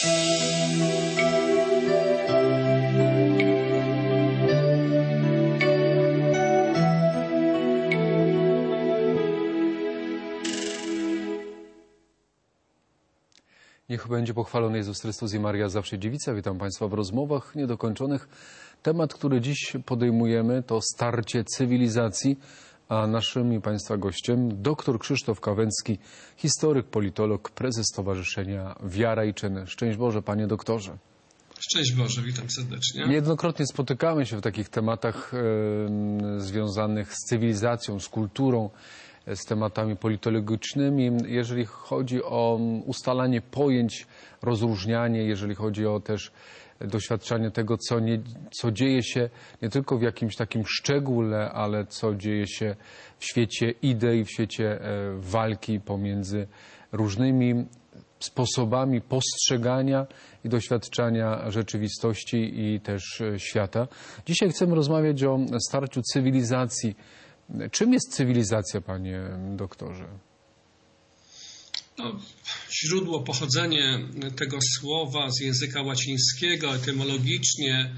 Niech będzie pochwalony Jezus Chrystus i Maria zawsze dziewica. Witam Państwa w rozmowach niedokończonych. Temat, który dziś podejmujemy, to starcie cywilizacji, a naszym i Państwa gościem dr Krzysztof Kawęcki, historyk, politolog, prezes Stowarzyszenia Wiara i Czyny. Szczęść Boże, Panie doktorze. Szczęść Boże, witam serdecznie. Niejednokrotnie spotykamy się w takich tematach związanych z cywilizacją, z kulturą, z tematami politologicznymi, jeżeli chodzi o ustalanie pojęć, rozróżnianie, jeżeli chodzi o też doświadczanie tego, co dzieje się nie tylko w jakimś takim szczególe, ale co dzieje się w świecie idei, w świecie walki pomiędzy różnymi sposobami postrzegania i doświadczania rzeczywistości i też świata. Dzisiaj chcemy rozmawiać o starciu cywilizacji. Czym jest cywilizacja, panie doktorze? No, źródło, pochodzenie tego słowa z języka łacińskiego etymologicznie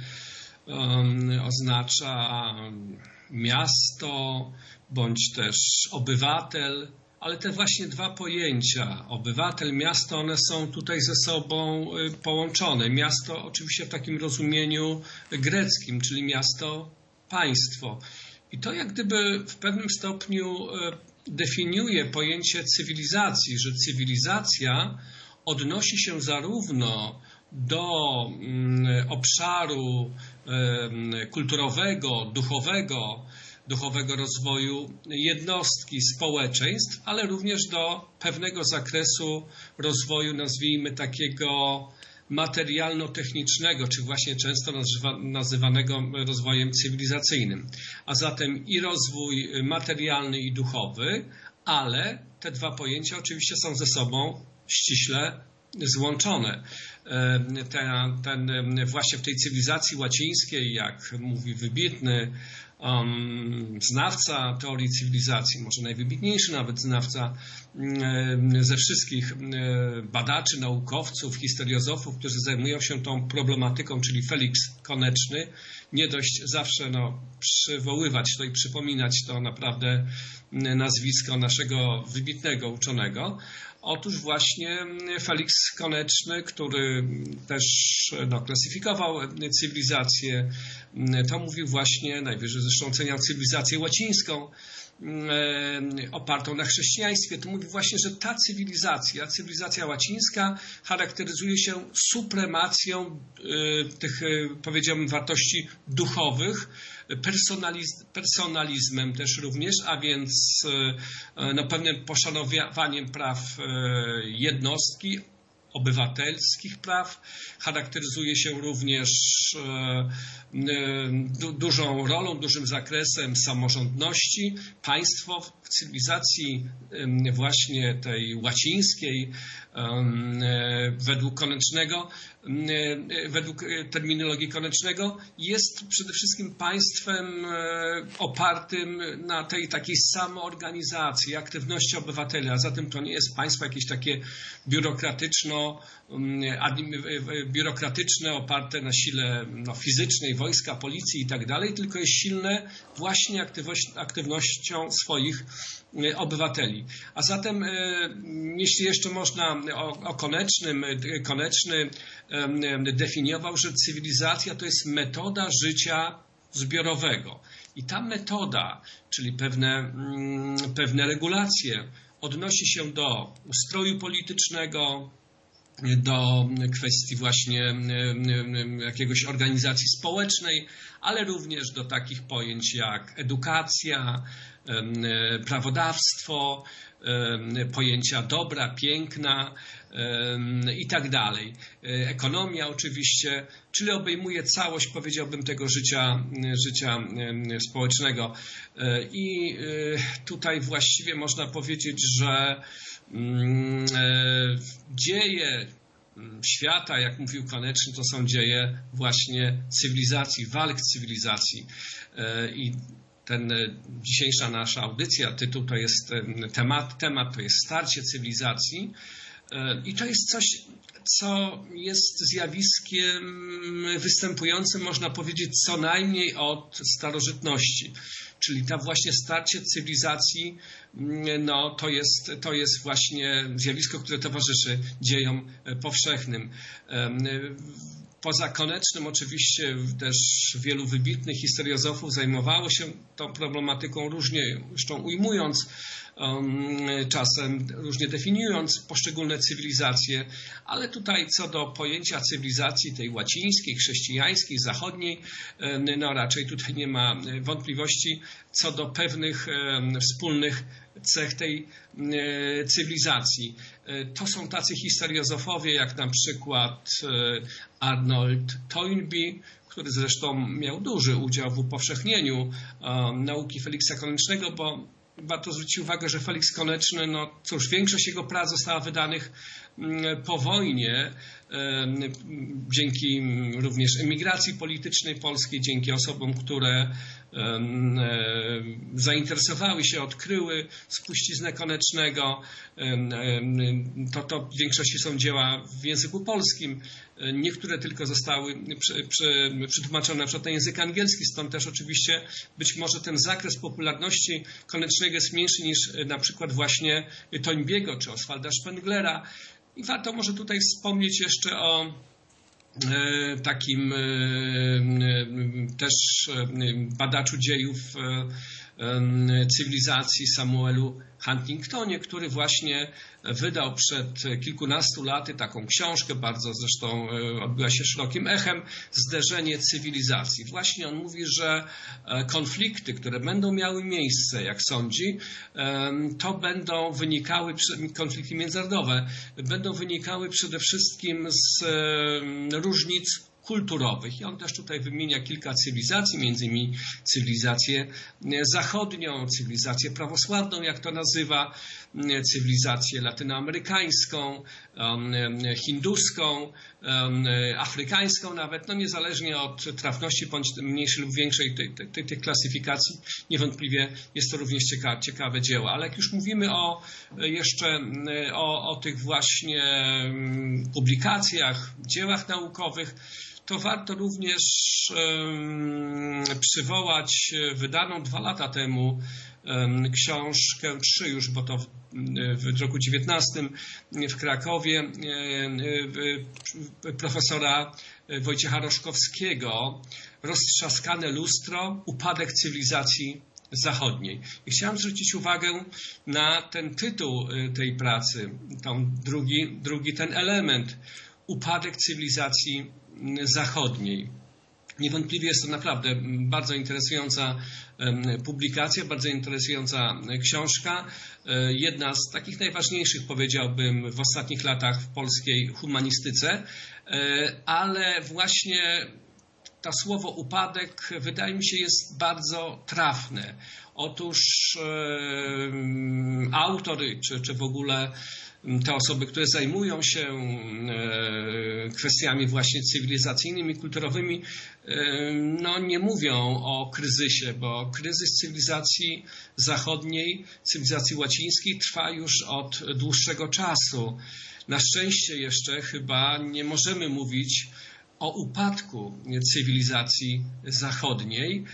oznacza miasto bądź też obywatel, ale te właśnie dwa pojęcia, obywatel, miasto, one są tutaj ze sobą połączone. Miasto oczywiście w takim rozumieniu greckim, czyli miasto, państwo. I to jak gdyby w pewnym stopniu definiuje pojęcie cywilizacji, że cywilizacja odnosi się zarówno do obszaru kulturowego, duchowego rozwoju jednostki, społeczeństw, ale również do pewnego zakresu rozwoju, nazwijmy takiego materialno-technicznego, czy właśnie często nazywanego rozwojem cywilizacyjnym. A zatem i rozwój materialny i duchowy, ale te dwa pojęcia oczywiście są ze sobą ściśle złączone. Właśnie w tej cywilizacji łacińskiej, jak mówi wybitny znawca teorii cywilizacji, może najwybitniejszy nawet znawca ze wszystkich badaczy, naukowców, historiozofów, którzy zajmują się tą problematyką, czyli Felix Koneczny. Nie dość zawsze przywoływać to i przypominać to naprawdę nazwisko naszego wybitnego uczonego. Otóż właśnie Felix Koneczny, który też klasyfikował cywilizację, to mówił właśnie, najwyżej zresztą oceniał cywilizację łacińską, opartą na chrześcijaństwie, to mówi właśnie, że ta cywilizacja łacińska charakteryzuje się supremacją tych, powiedziałbym, wartości duchowych, personalizmem też również, a więc pewnym poszanowaniem praw jednostki, obywatelskich praw. Charakteryzuje się również dużą rolą, dużym zakresem samorządności. Państwo w cywilizacji właśnie tej łacińskiej według Konecznego, według terminologii Konecznego, jest przede wszystkim państwem opartym na tej takiej samoorganizacji, aktywności obywateli, a zatem to nie jest państwo jakieś takie biurokratyczne, oparte na sile fizycznej, wojska, policji i tak dalej, tylko jest silne właśnie aktywnością swoich obywateli. A zatem, jeśli jeszcze można o Koneczny definiował, że cywilizacja to jest metoda życia zbiorowego. I ta metoda, czyli pewne regulacje, odnosi się do ustroju politycznego, do kwestii właśnie jakiegoś organizacji społecznej, ale również do takich pojęć jak edukacja, prawodawstwo, pojęcia dobra, piękna i tak dalej. Ekonomia oczywiście, czyli obejmuje całość, powiedziałbym, tego życia społecznego. I tutaj właściwie można powiedzieć, że dzieje świata, jak mówił Koneczny, to są dzieje właśnie cywilizacji, walk cywilizacji. I dzisiejsza nasza audycja, tytuł to jest temat to jest starcie cywilizacji. I to jest coś, co jest zjawiskiem występującym, można powiedzieć, co najmniej od starożytności. Czyli ta właśnie starcie cywilizacji, no to jest właśnie zjawisko, które towarzyszy dziejom powszechnym. Poza Konecznym oczywiście też wielu wybitnych historiozofów zajmowało się tą problematyką, różnie zresztą ujmując, czasem różnie definiując poszczególne cywilizacje, ale tutaj co do pojęcia cywilizacji tej łacińskiej, chrześcijańskiej, zachodniej, no raczej tutaj nie ma wątpliwości co do pewnych wspólnych cech tej cywilizacji. To są tacy historiozofowie jak na przykład Arnold Toynbee, który zresztą miał duży udział w upowszechnieniu nauki Feliksa Konecznego, bo warto zwrócić uwagę, że Feliks Koneczny, no cóż, większość jego prac została wydanych po wojnie, dzięki również emigracji politycznej polskiej, dzięki osobom, które zainteresowały się, odkryły spuściznę Konecznego. To w większości są dzieła w języku polskim. Niektóre tylko zostały przetłumaczone na przykład na język angielski, stąd też oczywiście być może ten zakres popularności Konecznego jest mniejszy niż na przykład właśnie Toynbiego czy Oswalda Spenglera. I warto może tutaj wspomnieć jeszcze o takim też badaczu dziejów cywilizacji Samuelu Huntingtonie, który właśnie wydał przed kilkunastu laty taką książkę, bardzo zresztą odbyła się szerokim echem, Zderzenie cywilizacji. Właśnie on mówi, że konflikty, które będą miały miejsce, jak sądzi, to będą wynikały, konflikty międzynarodowe, będą wynikały przede wszystkim z różnic kulturowych. I on też tutaj wymienia kilka cywilizacji, między innymi cywilizację zachodnią, cywilizację prawosławną, jak to nazywa, cywilizację latynoamerykańską, hinduską, afrykańską nawet, no niezależnie od trafności bądź mniejszej lub większej tej klasyfikacji, niewątpliwie jest to również ciekawe dzieło. Ale jak już mówimy jeszcze o tych właśnie publikacjach, dziełach naukowych, to warto również przywołać wydaną 2 lata temu książkę, 3 już, bo to w roku 19 w Krakowie, profesora Wojciecha Roszkowskiego, Roztrzaskane lustro, upadek cywilizacji zachodniej. I chciałem zwrócić uwagę na ten tytuł tej pracy, drugi ten element, upadek cywilizacji zachodniej. Niewątpliwie jest to naprawdę bardzo interesująca publikacja, bardzo interesująca książka. Jedna z takich najważniejszych, powiedziałbym, w ostatnich latach w polskiej humanistyce, ale właśnie to słowo upadek wydaje mi się jest bardzo trafne. Otóż autory, czy w ogóle te osoby, które zajmują się kwestiami właśnie cywilizacyjnymi, kulturowymi, no nie mówią o kryzysie, bo kryzys cywilizacji zachodniej, cywilizacji łacińskiej trwa już od dłuższego czasu. Na szczęście jeszcze chyba nie możemy mówić o upadku cywilizacji zachodniej,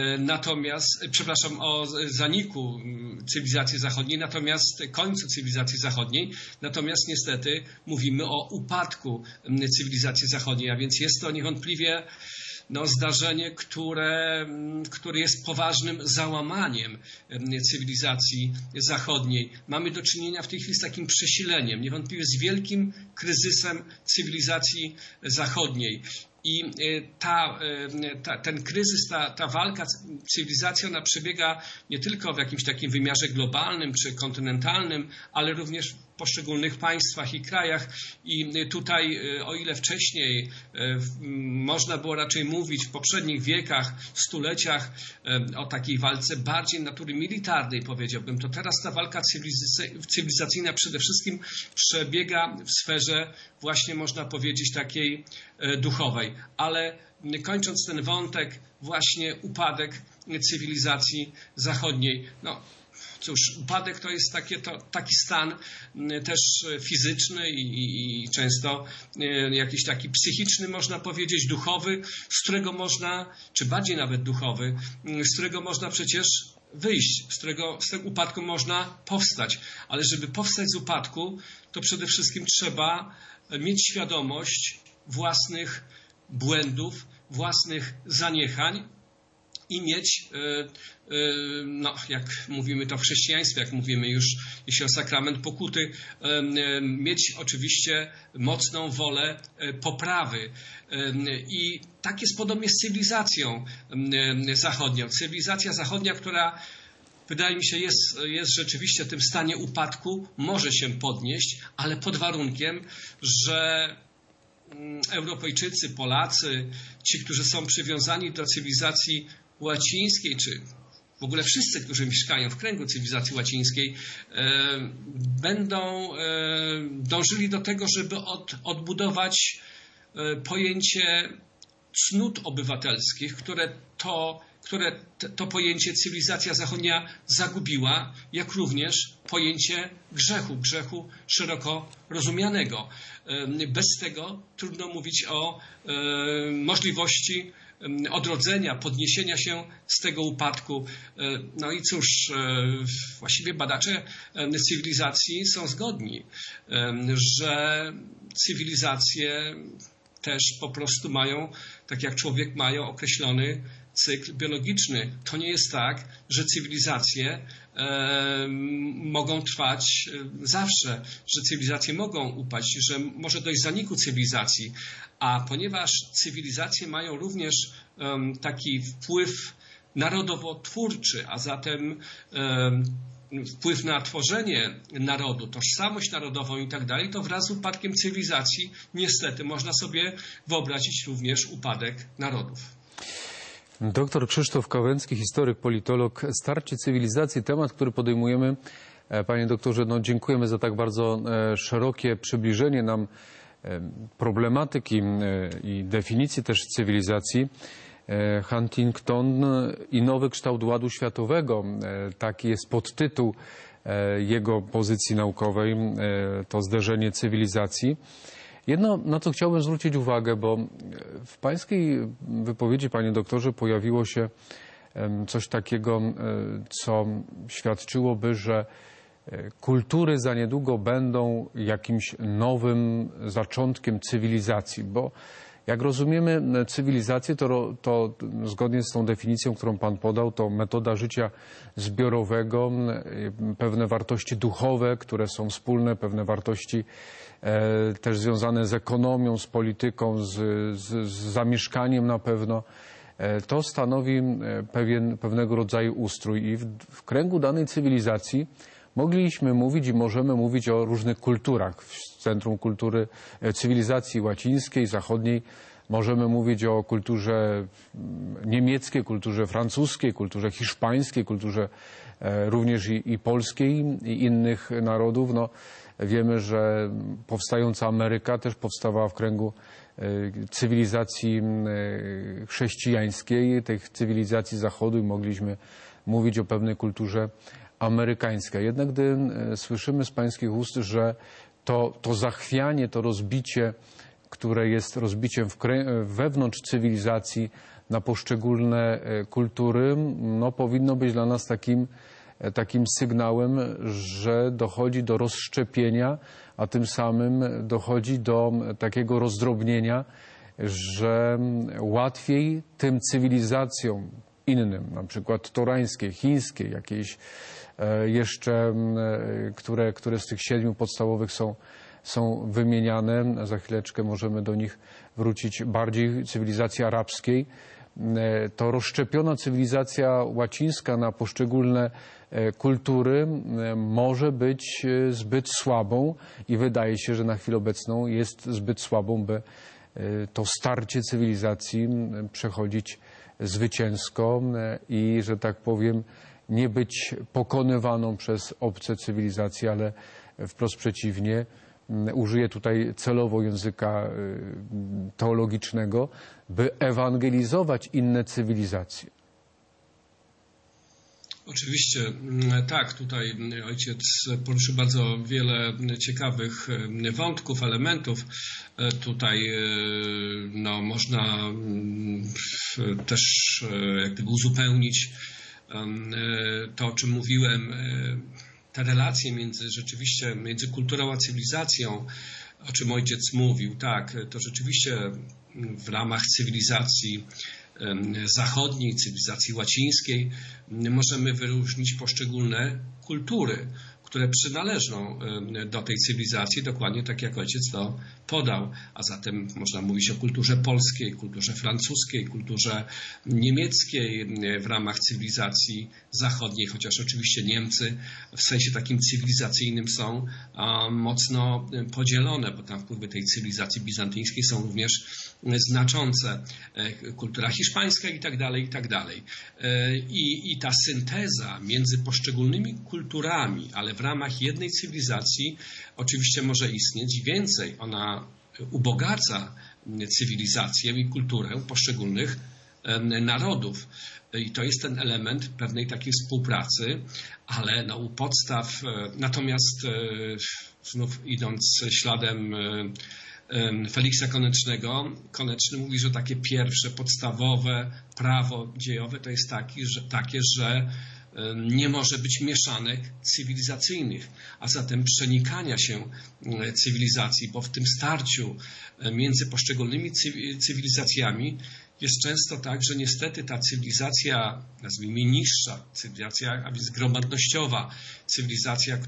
o zaniku cywilizacji zachodniej, natomiast końcu cywilizacji zachodniej, natomiast niestety mówimy o upadku cywilizacji zachodniej, a więc jest to niewątpliwie zdarzenie, które jest poważnym załamaniem cywilizacji zachodniej. Mamy do czynienia w tej chwili z takim przesileniem, niewątpliwie z wielkim kryzysem cywilizacji zachodniej. I ten kryzys, ta walka cywilizacji, ona przebiega nie tylko w jakimś takim wymiarze globalnym czy kontynentalnym, ale również w poszczególnych państwach i krajach. I tutaj, o ile wcześniej można było raczej mówić w poprzednich wiekach, stuleciach o takiej walce bardziej natury militarnej, powiedziałbym, to teraz ta walka cywilizacyjna przede wszystkim przebiega w sferze właśnie, można powiedzieć, takiej duchowej. Ale kończąc ten wątek, właśnie upadek cywilizacji zachodniej. Cóż, upadek to jest taki stan też fizyczny i często jakiś taki psychiczny, można powiedzieć, duchowy, z którego można, czy bardziej nawet duchowy, z którego można przecież wyjść, z tego upadku można powstać. Ale żeby powstać z upadku, to przede wszystkim trzeba mieć świadomość własnych błędów, własnych zaniechań i mieć, no, jak mówimy to w chrześcijaństwie, jak mówimy już, jeśli o sakrament pokuty, mieć oczywiście mocną wolę poprawy. I tak jest podobnie z cywilizacją zachodnią. Cywilizacja zachodnia, która wydaje mi się jest rzeczywiście w tym stanie upadku, może się podnieść, ale pod warunkiem, że Europejczycy, Polacy, ci, którzy są przywiązani do cywilizacji łacińskiej, czy w ogóle wszyscy, którzy mieszkają w kręgu cywilizacji łacińskiej, będą dążyli do tego, żeby odbudować pojęcie cnót obywatelskich, które to pojęcie cywilizacja zachodnia zagubiła, jak również pojęcie grzechu szeroko rozumianego. Bez tego trudno mówić o możliwości odrodzenia, podniesienia się z tego upadku. No i cóż, właściwie badacze cywilizacji są zgodni, że cywilizacje też po prostu mają, tak jak człowiek, mają określony cykl biologiczny. To nie jest tak, że cywilizacje mogą trwać zawsze, że cywilizacje mogą upaść, że może dojść do zaniku cywilizacji. A ponieważ cywilizacje mają również taki wpływ narodowo-twórczy, a zatem wpływ na tworzenie narodu, tożsamość narodową i tak dalej, to wraz z upadkiem cywilizacji niestety można sobie wyobrazić również upadek narodów. Doktor Krzysztof Kałęcki, historyk, politolog. Starcie cywilizacji, temat, który podejmujemy. Panie doktorze, no dziękujemy za tak bardzo szerokie przybliżenie nam problematyki i definicji też cywilizacji. Huntington i nowy kształt ładu światowego. Taki jest podtytuł jego pozycji naukowej, to zderzenie cywilizacji. Jedno, na co chciałbym zwrócić uwagę, bo w pańskiej wypowiedzi, panie doktorze, pojawiło się coś takiego, co świadczyłoby, że kultury za niedługo będą jakimś nowym zaczątkiem cywilizacji, bo jak rozumiemy cywilizację, to zgodnie z tą definicją, którą pan podał, to metoda życia zbiorowego, pewne wartości duchowe, które są wspólne, pewne wartości też związane z ekonomią, z polityką, z zamieszkaniem na pewno. To stanowi pewnego rodzaju ustrój i w kręgu danej cywilizacji mogliśmy mówić i możemy mówić o różnych kulturach. W centrum kultury cywilizacji łacińskiej, zachodniej możemy mówić o kulturze niemieckiej, kulturze francuskiej, kulturze hiszpańskiej, kulturze również i polskiej i innych narodów. No, wiemy, że powstająca Ameryka też powstawała w kręgu cywilizacji chrześcijańskiej, tych cywilizacji Zachodu i mogliśmy mówić o pewnej kulturze amerykańskiej. Jednak gdy słyszymy z pańskich ust, że to zachwianie, to rozbicie, które jest rozbiciem wewnątrz cywilizacji na poszczególne kultury, no, powinno być dla nas takim sygnałem, że dochodzi do rozszczepienia, a tym samym dochodzi do takiego rozdrobnienia, że łatwiej tym cywilizacjom innym, na przykład torańskiej, chińskiej, jakiejś jeszcze, które z tych 7 podstawowych są wymieniane. Za chwileczkę możemy do nich wrócić bardziej, cywilizacji arabskiej. To rozszczepiona cywilizacja łacińska na poszczególne kultury może być zbyt słabą i wydaje się, że na chwilę obecną jest zbyt słabą, by to starcie cywilizacji przechodzić zwycięsko i, że tak powiem, nie być pokonywaną przez obce cywilizacje, ale wprost przeciwnie. Użyję tutaj celowo języka teologicznego, by ewangelizować inne cywilizacje. Oczywiście, tak, tutaj ojciec poruszył bardzo wiele ciekawych wątków, elementów. Tutaj no, można też jak gdyby uzupełnić to, o czym mówiłem, te relacje między kulturą a cywilizacją, o czym ojciec mówił, tak, to rzeczywiście w ramach cywilizacji zachodniej, cywilizacji łacińskiej możemy wyróżnić poszczególne kultury, które przynależą do tej cywilizacji, dokładnie tak jak ojciec to podał. A zatem można mówić o kulturze polskiej, kulturze francuskiej, kulturze niemieckiej w ramach cywilizacji zachodniej, chociaż oczywiście Niemcy w sensie takim cywilizacyjnym są mocno podzielone, bo tam wpływy tej cywilizacji bizantyjskiej są również znaczące. Kultura hiszpańska i tak dalej, i tak dalej. I ta synteza między poszczególnymi kulturami, ale w ramach jednej cywilizacji oczywiście może istnieć. Więcej, ona ubogaca cywilizację i kulturę poszczególnych narodów. I to jest ten element pewnej takiej współpracy, ale no, u podstaw, natomiast znów idąc śladem Feliksa Koneczny mówi, że takie pierwsze, podstawowe prawo dziejowe to jest takie, że nie może być mieszanek cywilizacyjnych, a zatem przenikania się cywilizacji, bo w tym starciu między poszczególnymi cywilizacjami jest często tak, że niestety ta cywilizacja, nazwijmy niższa, cywilizacja, a więc gromadnościowa, cywilizacja,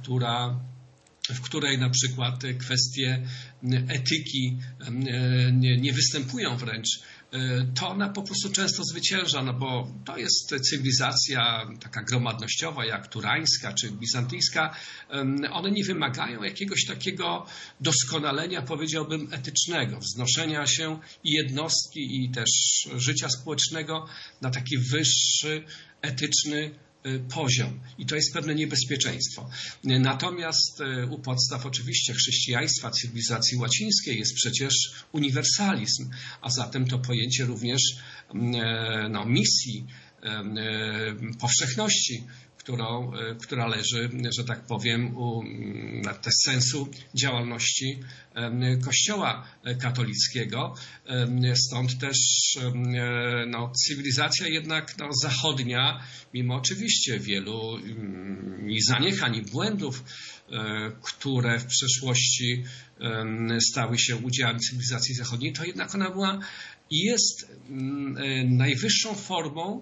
w której na przykład kwestie etyki nie występują wręcz, to ona po prostu często zwycięża, no bo to jest cywilizacja taka gromadnościowa jak turańska czy bizantyjska. One nie wymagają jakiegoś takiego doskonalenia, powiedziałbym, etycznego, wznoszenia się i jednostki i też życia społecznego na taki wyższy, etyczny poziom. I to jest pewne niebezpieczeństwo. Natomiast u podstaw oczywiście chrześcijaństwa, cywilizacji łacińskiej jest przecież uniwersalizm, a zatem to pojęcie również no, misji, powszechności, która leży, że tak powiem, u sensu działalności Kościoła katolickiego. Stąd też no, cywilizacja jednak no, zachodnia, mimo oczywiście wielu i zaniechań, i błędów, które w przeszłości stały się udziałem cywilizacji zachodniej, to jednak ona była i jest najwyższą formą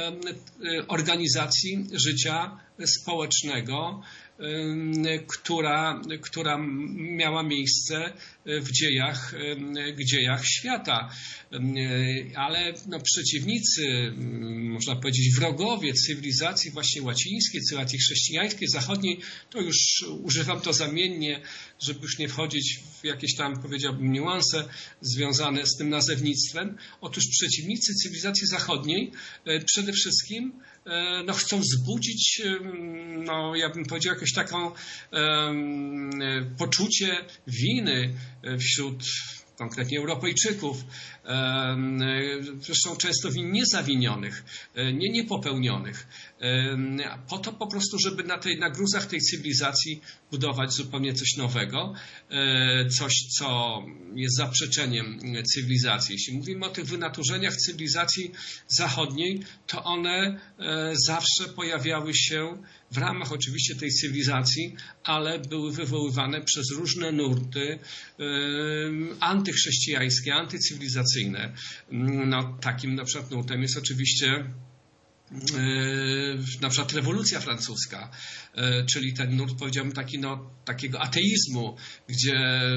organizacji życia społecznego, która miała miejsce w dziejach świata. Ale no, przeciwnicy, można powiedzieć wrogowie cywilizacji właśnie łacińskiej, cywilizacji chrześcijańskiej, zachodniej, to już używam to zamiennie, żeby już nie wchodzić w jakieś tam, powiedziałbym, niuanse związane z tym nazewnictwem. Otóż przeciwnicy cywilizacji zachodniej przede wszystkim no, chcą wzbudzić, no, ja bym powiedział, jakieś taką poczucie winy wśród konkretnie Europejczyków, zresztą często win niezawinionych, niepopełnionych, po to po prostu, żeby na gruzach tej cywilizacji budować zupełnie coś nowego, coś, co jest zaprzeczeniem cywilizacji. Jeśli mówimy o tych wynaturzeniach cywilizacji zachodniej, to one zawsze pojawiały się w ramach oczywiście tej cywilizacji, ale były wywoływane przez różne nurty antychrześcijańskie, antycywilizacyjne. No, takim na przykład nurtem jest oczywiście na przykład rewolucja francuska, czyli ten nurt, powiedziałbym, takiego ateizmu, gdzie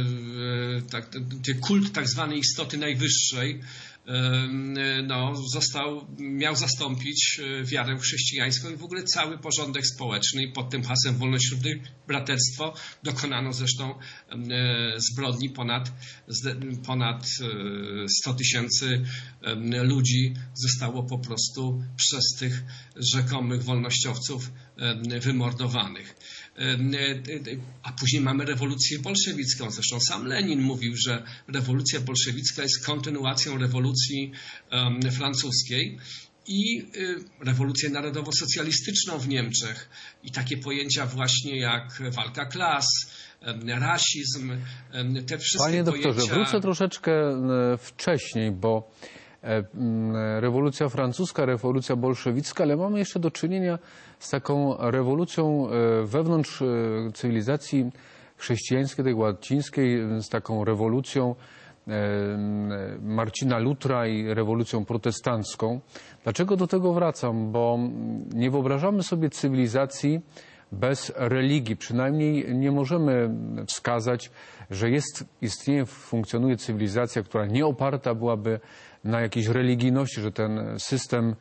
kult tak zwanej istoty najwyższej no, miał zastąpić wiarę chrześcijańską i w ogóle cały porządek społeczny i pod tym hasłem wolność, ślubne braterstwo dokonano zresztą zbrodni ponad 100 000 ludzi zostało po prostu przez tych rzekomych wolnościowców wymordowanych. A później mamy rewolucję bolszewicką. Zresztą sam Lenin mówił, że rewolucja bolszewicka jest kontynuacją rewolucji francuskiej. i rewolucję narodowo-socjalistyczną w Niemczech i takie pojęcia właśnie jak walka klas, rasizm, te wszystkie Panie doktorze, pojęcia... wrócę troszeczkę wcześniej, bo rewolucja francuska, rewolucja bolszewicka, ale mamy jeszcze do czynienia z taką rewolucją wewnątrz cywilizacji chrześcijańskiej, tej łacińskiej, z taką rewolucją Marcina Lutra i rewolucją protestancką. Dlaczego do tego wracam? Bo nie wyobrażamy sobie cywilizacji bez religii. Przynajmniej nie możemy wskazać, że istnieje, funkcjonuje cywilizacja, która nie oparta byłaby na jakiejś religijności, że ten system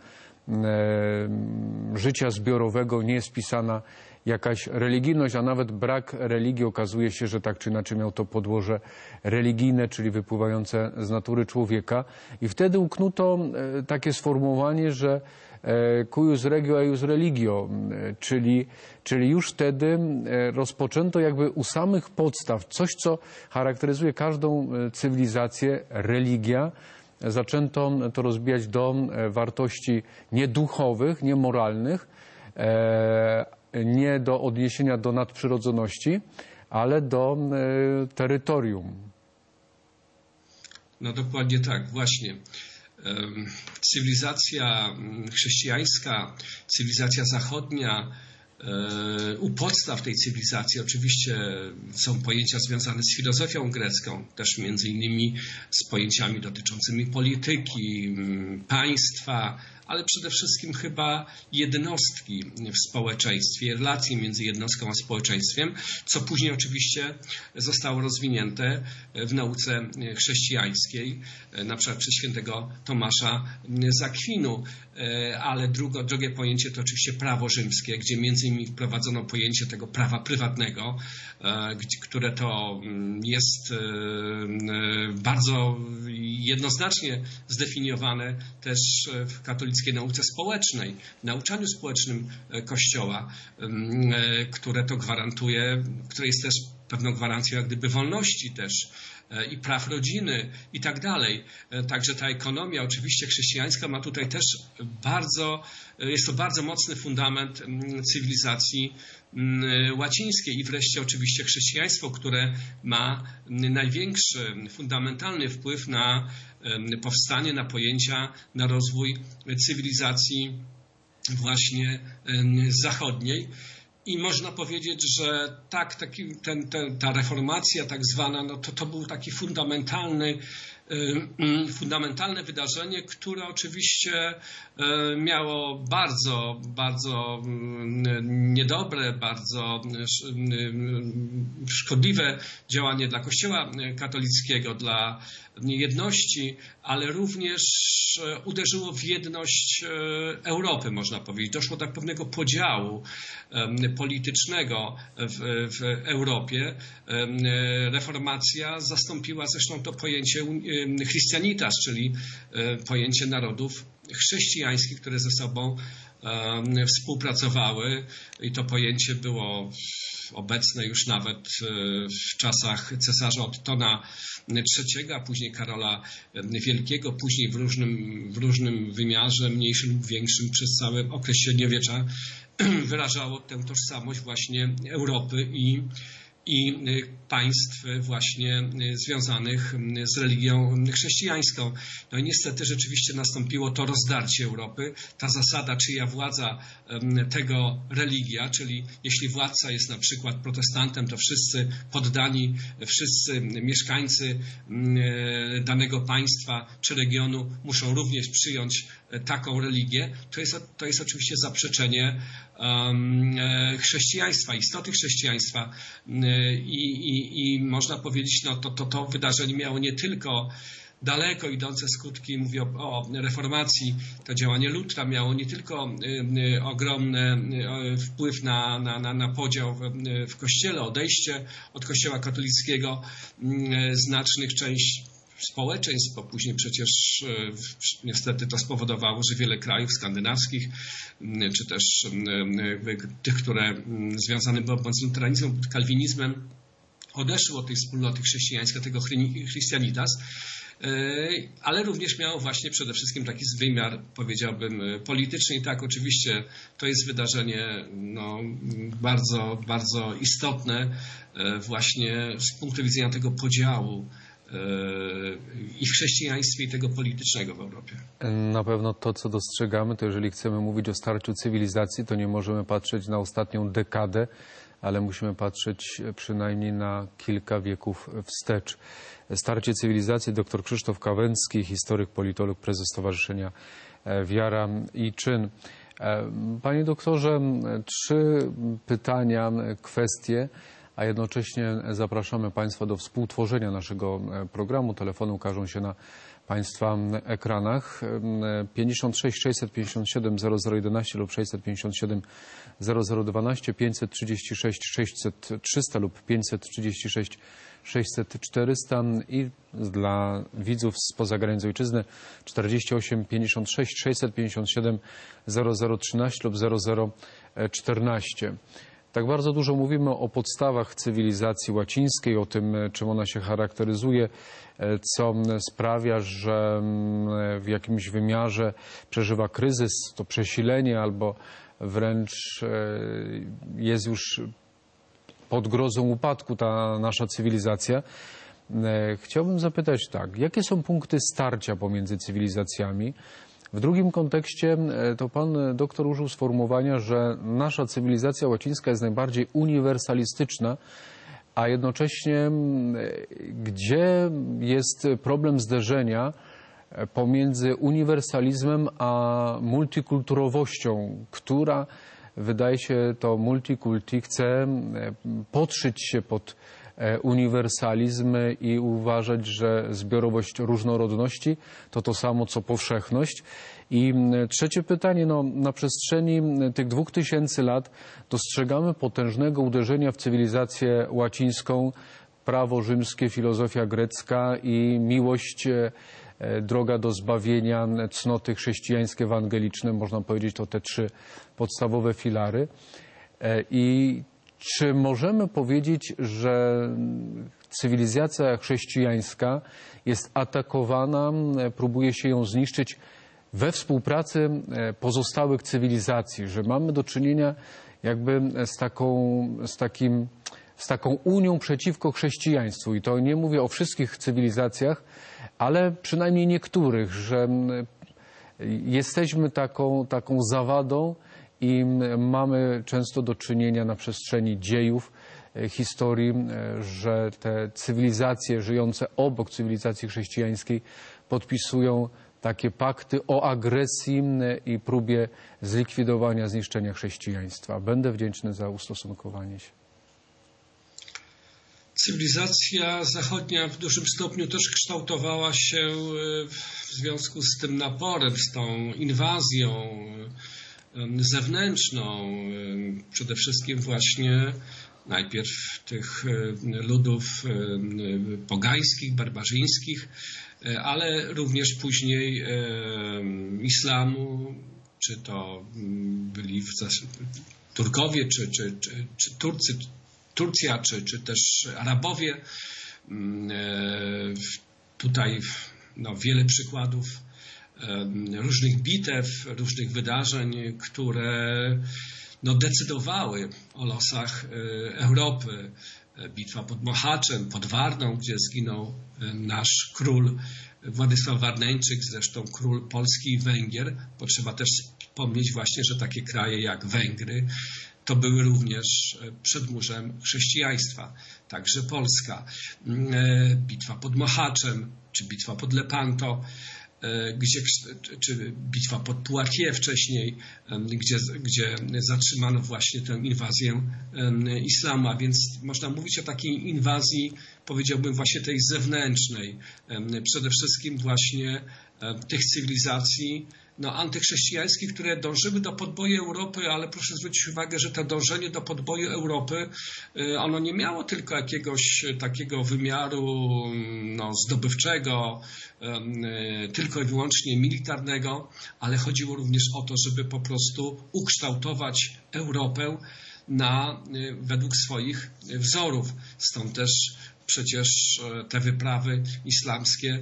życia zbiorowego nie jest wpisana jakaś religijność, a nawet brak religii okazuje się, że tak czy inaczej miał to podłoże religijne, czyli wypływające z natury człowieka. I wtedy uknuto takie sformułowanie, że cuius regio eius religio, czyli już wtedy rozpoczęto jakby u samych podstaw coś, co charakteryzuje każdą cywilizację, religia. Zaczęto to rozbijać do wartości nie duchowych, nie moralnych, nie do odniesienia do nadprzyrodzoności, ale do terytorium. No dokładnie tak, właśnie. Cywilizacja chrześcijańska, cywilizacja zachodnia, u podstaw tej cywilizacji oczywiście są pojęcia związane z filozofią grecką, też między innymi z pojęciami dotyczącymi polityki, państwa, ale przede wszystkim chyba jednostki w społeczeństwie, relacji między jednostką a społeczeństwem, co później oczywiście zostało rozwinięte w nauce chrześcijańskiej, na przykład przez świętego Tomasza z Akwinu, ale drugie pojęcie to oczywiście prawo rzymskie, gdzie między innymi wprowadzono pojęcie tego prawa prywatnego, które to jest bardzo jednoznacznie zdefiniowane też w katolickiej nauce społecznej, nauczaniu społecznym Kościoła, które to gwarantuje, które jest też pewną gwarancją jak gdyby wolności też i praw rodziny i tak dalej. Także ta ekonomia oczywiście chrześcijańska ma tutaj też jest to bardzo mocny fundament cywilizacji łacińskiej i wreszcie oczywiście chrześcijaństwo, które ma największy, fundamentalny wpływ na powstanie, na pojęcia, na rozwój cywilizacji właśnie zachodniej. I można powiedzieć, że tak, ta reformacja tak zwana, no to był taki fundamentalne wydarzenie, które oczywiście miało bardzo, bardzo niedobre, bardzo szkodliwe działanie dla Kościoła katolickiego, dla jedności, ale również uderzyło w jedność Europy, można powiedzieć. Doszło do pewnego podziału politycznego w Europie. Reformacja zastąpiła zresztą to pojęcie Christianitas, czyli pojęcie narodów chrześcijańskich, które ze sobą współpracowały i to pojęcie było obecne już nawet w czasach cesarza Ottona III, a później Karola Wielkiego, później w różnym wymiarze, mniejszym lub większym, przez cały okres średniowiecza wyrażało tę tożsamość właśnie Europy i państw właśnie związanych z religią chrześcijańską. No i niestety rzeczywiście nastąpiło to rozdarcie Europy. Ta zasada, czyja władza, tego religia, czyli jeśli władca jest na przykład protestantem, to wszyscy poddani, wszyscy mieszkańcy danego państwa czy regionu muszą również przyjąć taką religię. To jest oczywiście zaprzeczenie chrześcijaństwa, istoty chrześcijaństwa i można powiedzieć, no to wydarzenie miało nie tylko daleko idące skutki, mówię o reformacji, to działanie Lutra miało nie tylko ogromny wpływ na podział w Kościele, odejście od Kościoła katolickiego znacznych części społeczeństw, bo później przecież niestety to spowodowało, że wiele krajów skandynawskich, czy też tych, które związane były z luteranizmem, kalwinizmem, odeszły od tej wspólnoty chrześcijańskiej, tego Christianitas, ale również miało właśnie przede wszystkim taki wymiar, powiedziałbym, polityczny. I tak, oczywiście to jest wydarzenie bardzo, bardzo istotne właśnie z punktu widzenia tego podziału i w chrześcijaństwie, i tego politycznego w Europie. Na pewno to, co dostrzegamy, to jeżeli chcemy mówić o starciu cywilizacji, to nie możemy patrzeć na ostatnią dekadę, ale musimy patrzeć przynajmniej na kilka wieków wstecz. Starcie cywilizacji, dr Krzysztof Kawęcki, historyk, politolog, prezes Stowarzyszenia Wiara i Czyn. Panie doktorze, 3 pytania, kwestie, a jednocześnie zapraszamy Państwa do współtworzenia naszego programu. Telefony ukażą się na Państwa ekranach. 56 657 0011 lub 657 0012, 536 600 300 lub 536 600 400 i dla widzów spoza granic ojczyzny 48 56 657 0013 lub 0014. Tak bardzo dużo mówimy o podstawach cywilizacji łacińskiej, o tym, czym ona się charakteryzuje, co sprawia, że w jakimś wymiarze przeżywa kryzys, to przesilenie albo wręcz jest już pod grozą upadku ta nasza cywilizacja. Chciałbym zapytać tak, jakie są punkty starcia pomiędzy cywilizacjami? W drugim kontekście to pan doktor użył sformułowania, że nasza cywilizacja łacińska jest najbardziej uniwersalistyczna, a jednocześnie gdzie jest problem zderzenia pomiędzy uniwersalizmem a multikulturowością, która wydaje się to multikulti chce podszyć się pod uniwersalizm i uważać, że zbiorowość różnorodności to samo co powszechność. I trzecie pytanie, na przestrzeni tych 2000 lat dostrzegamy potężnego uderzenia w cywilizację łacińską, prawo rzymskie, filozofia grecka i miłość, droga do zbawienia, cnoty chrześcijańskie, ewangeliczne, można powiedzieć, to te 3 podstawowe filary. I czy możemy powiedzieć, że cywilizacja chrześcijańska jest atakowana, próbuje się ją zniszczyć we współpracy pozostałych cywilizacji, że mamy do czynienia jakby z taką unią przeciwko chrześcijaństwu? I to nie mówię o wszystkich cywilizacjach, ale przynajmniej niektórych, że jesteśmy taką zawadą i mamy często do czynienia na przestrzeni dziejów, historii, że te cywilizacje żyjące obok cywilizacji chrześcijańskiej podpisują takie pakty o agresji i próbie zlikwidowania, zniszczenia chrześcijaństwa. Będę wdzięczny za ustosunkowanie się. Cywilizacja zachodnia w dużym stopniu też kształtowała się w związku z tym naporem, z tą inwazją zewnętrzną, przede wszystkim właśnie najpierw tych ludów pogańskich, barbarzyńskich, ale również później islamu, czy to byli Turkowie, czy Turcy, Turcja, czy też Arabowie. Tutaj wiele przykładów różnych bitew, różnych wydarzeń, które decydowały o losach Europy. Bitwa pod Mohaczem, pod Warną, gdzie zginął nasz król Władysław Warneńczyk, zresztą król Polski i Węgier. Potrzeba też wspomnieć właśnie, że takie kraje jak Węgry to były również przedmurzem chrześcijaństwa, także Polska. Bitwa pod Mohaczem, czy bitwa pod Lepanto, czy bitwa pod Poitiers wcześniej, gdzie zatrzymano właśnie tę inwazję islamu, a więc można mówić o takiej inwazji, powiedziałbym właśnie tej zewnętrznej, przede wszystkim właśnie tych cywilizacji antychrześcijańskich, które dążyły do podboju Europy, ale proszę zwrócić uwagę, że to dążenie do podboju Europy, ono nie miało tylko jakiegoś takiego wymiaru zdobywczego, tylko i wyłącznie militarnego, ale chodziło również o to, żeby po prostu ukształtować Europę według swoich wzorów. Stąd też przecież te wyprawy islamskie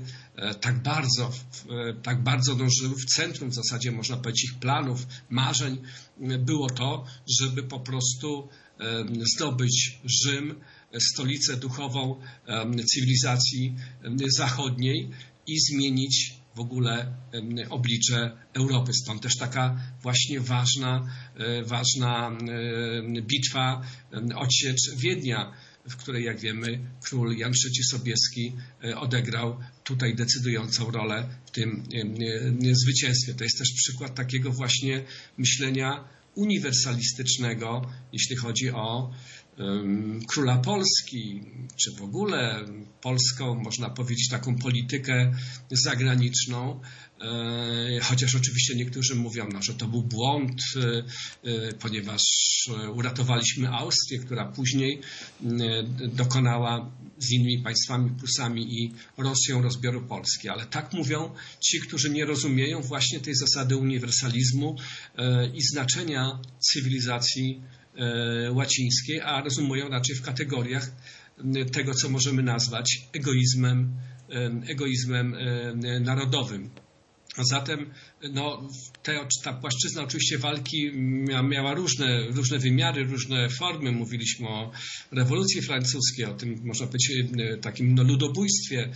tak bardzo dążyły, w centrum w zasadzie można powiedzieć ich planów, marzeń było to, żeby po prostu zdobyć Rzym, stolicę duchową cywilizacji zachodniej i zmienić w ogóle oblicze Europy. Stąd też taka właśnie ważna bitwa, odsiecz Wiednia, w której, jak wiemy, król Jan III Sobieski odegrał tutaj decydującą rolę w tym zwycięstwie. To jest też przykład takiego właśnie myślenia uniwersalistycznego, jeśli chodzi o króla Polski, czy w ogóle polską, można powiedzieć, taką politykę zagraniczną, chociaż oczywiście niektórzy mówią, że to był błąd, ponieważ uratowaliśmy Austrię, która później dokonała z innymi państwami, Prusami i Rosją rozbioru Polski. Ale tak mówią ci, którzy nie rozumieją właśnie tej zasady uniwersalizmu i znaczenia cywilizacji łacińskiej, a rozumują raczej w kategoriach tego, co możemy nazwać egoizmem narodowym. A zatem ta płaszczyzna oczywiście walki miała różne wymiary, różne formy. Mówiliśmy o rewolucji francuskiej, o tym, można powiedzieć, takim ludobójstwie,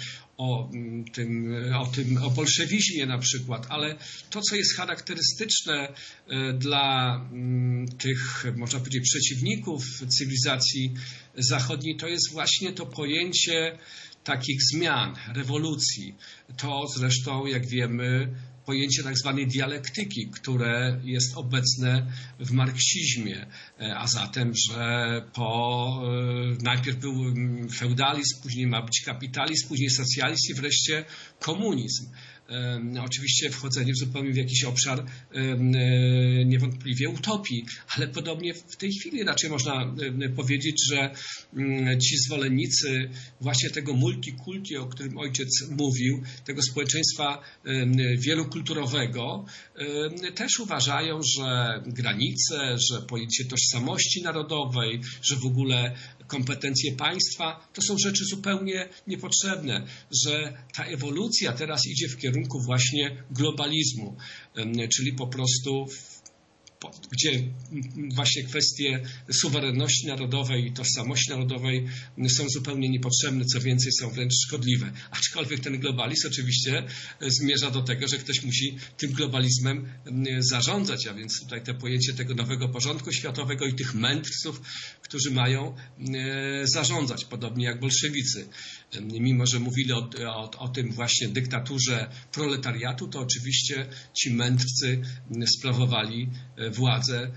o bolszewizmie na przykład, ale to, co jest charakterystyczne dla tych, można powiedzieć, przeciwników cywilizacji zachodniej, to jest właśnie to pojęcie takich zmian, rewolucji. To zresztą, jak wiemy, pojęcie tak zwanej dialektyki, które jest obecne w marksizmie, a zatem, że najpierw był feudalizm, później ma być kapitalizm, później socjalizm i wreszcie komunizm. Oczywiście wchodzenie zupełnie w jakiś obszar niewątpliwie utopii, ale podobnie w tej chwili raczej można powiedzieć, że ci zwolennicy właśnie tego multikulti, o którym ojciec mówił, tego społeczeństwa wielokulturowego, też uważają, że granice, że pojęcie tożsamości narodowej, że w ogóle kompetencje państwa to są rzeczy zupełnie niepotrzebne, że ta ewolucja teraz idzie w kierunku właśnie globalizmu, czyli po prostu gdzie właśnie kwestie suwerenności narodowej i tożsamości narodowej są zupełnie niepotrzebne, co więcej są wręcz szkodliwe. Aczkolwiek ten globalizm oczywiście zmierza do tego, że ktoś musi tym globalizmem zarządzać, a więc tutaj te pojęcie tego nowego porządku światowego i tych mędrców, którzy mają zarządzać, podobnie jak bolszewicy. Mimo że mówili o tym właśnie dyktaturze proletariatu, to oczywiście ci mędrcy sprawowali władzę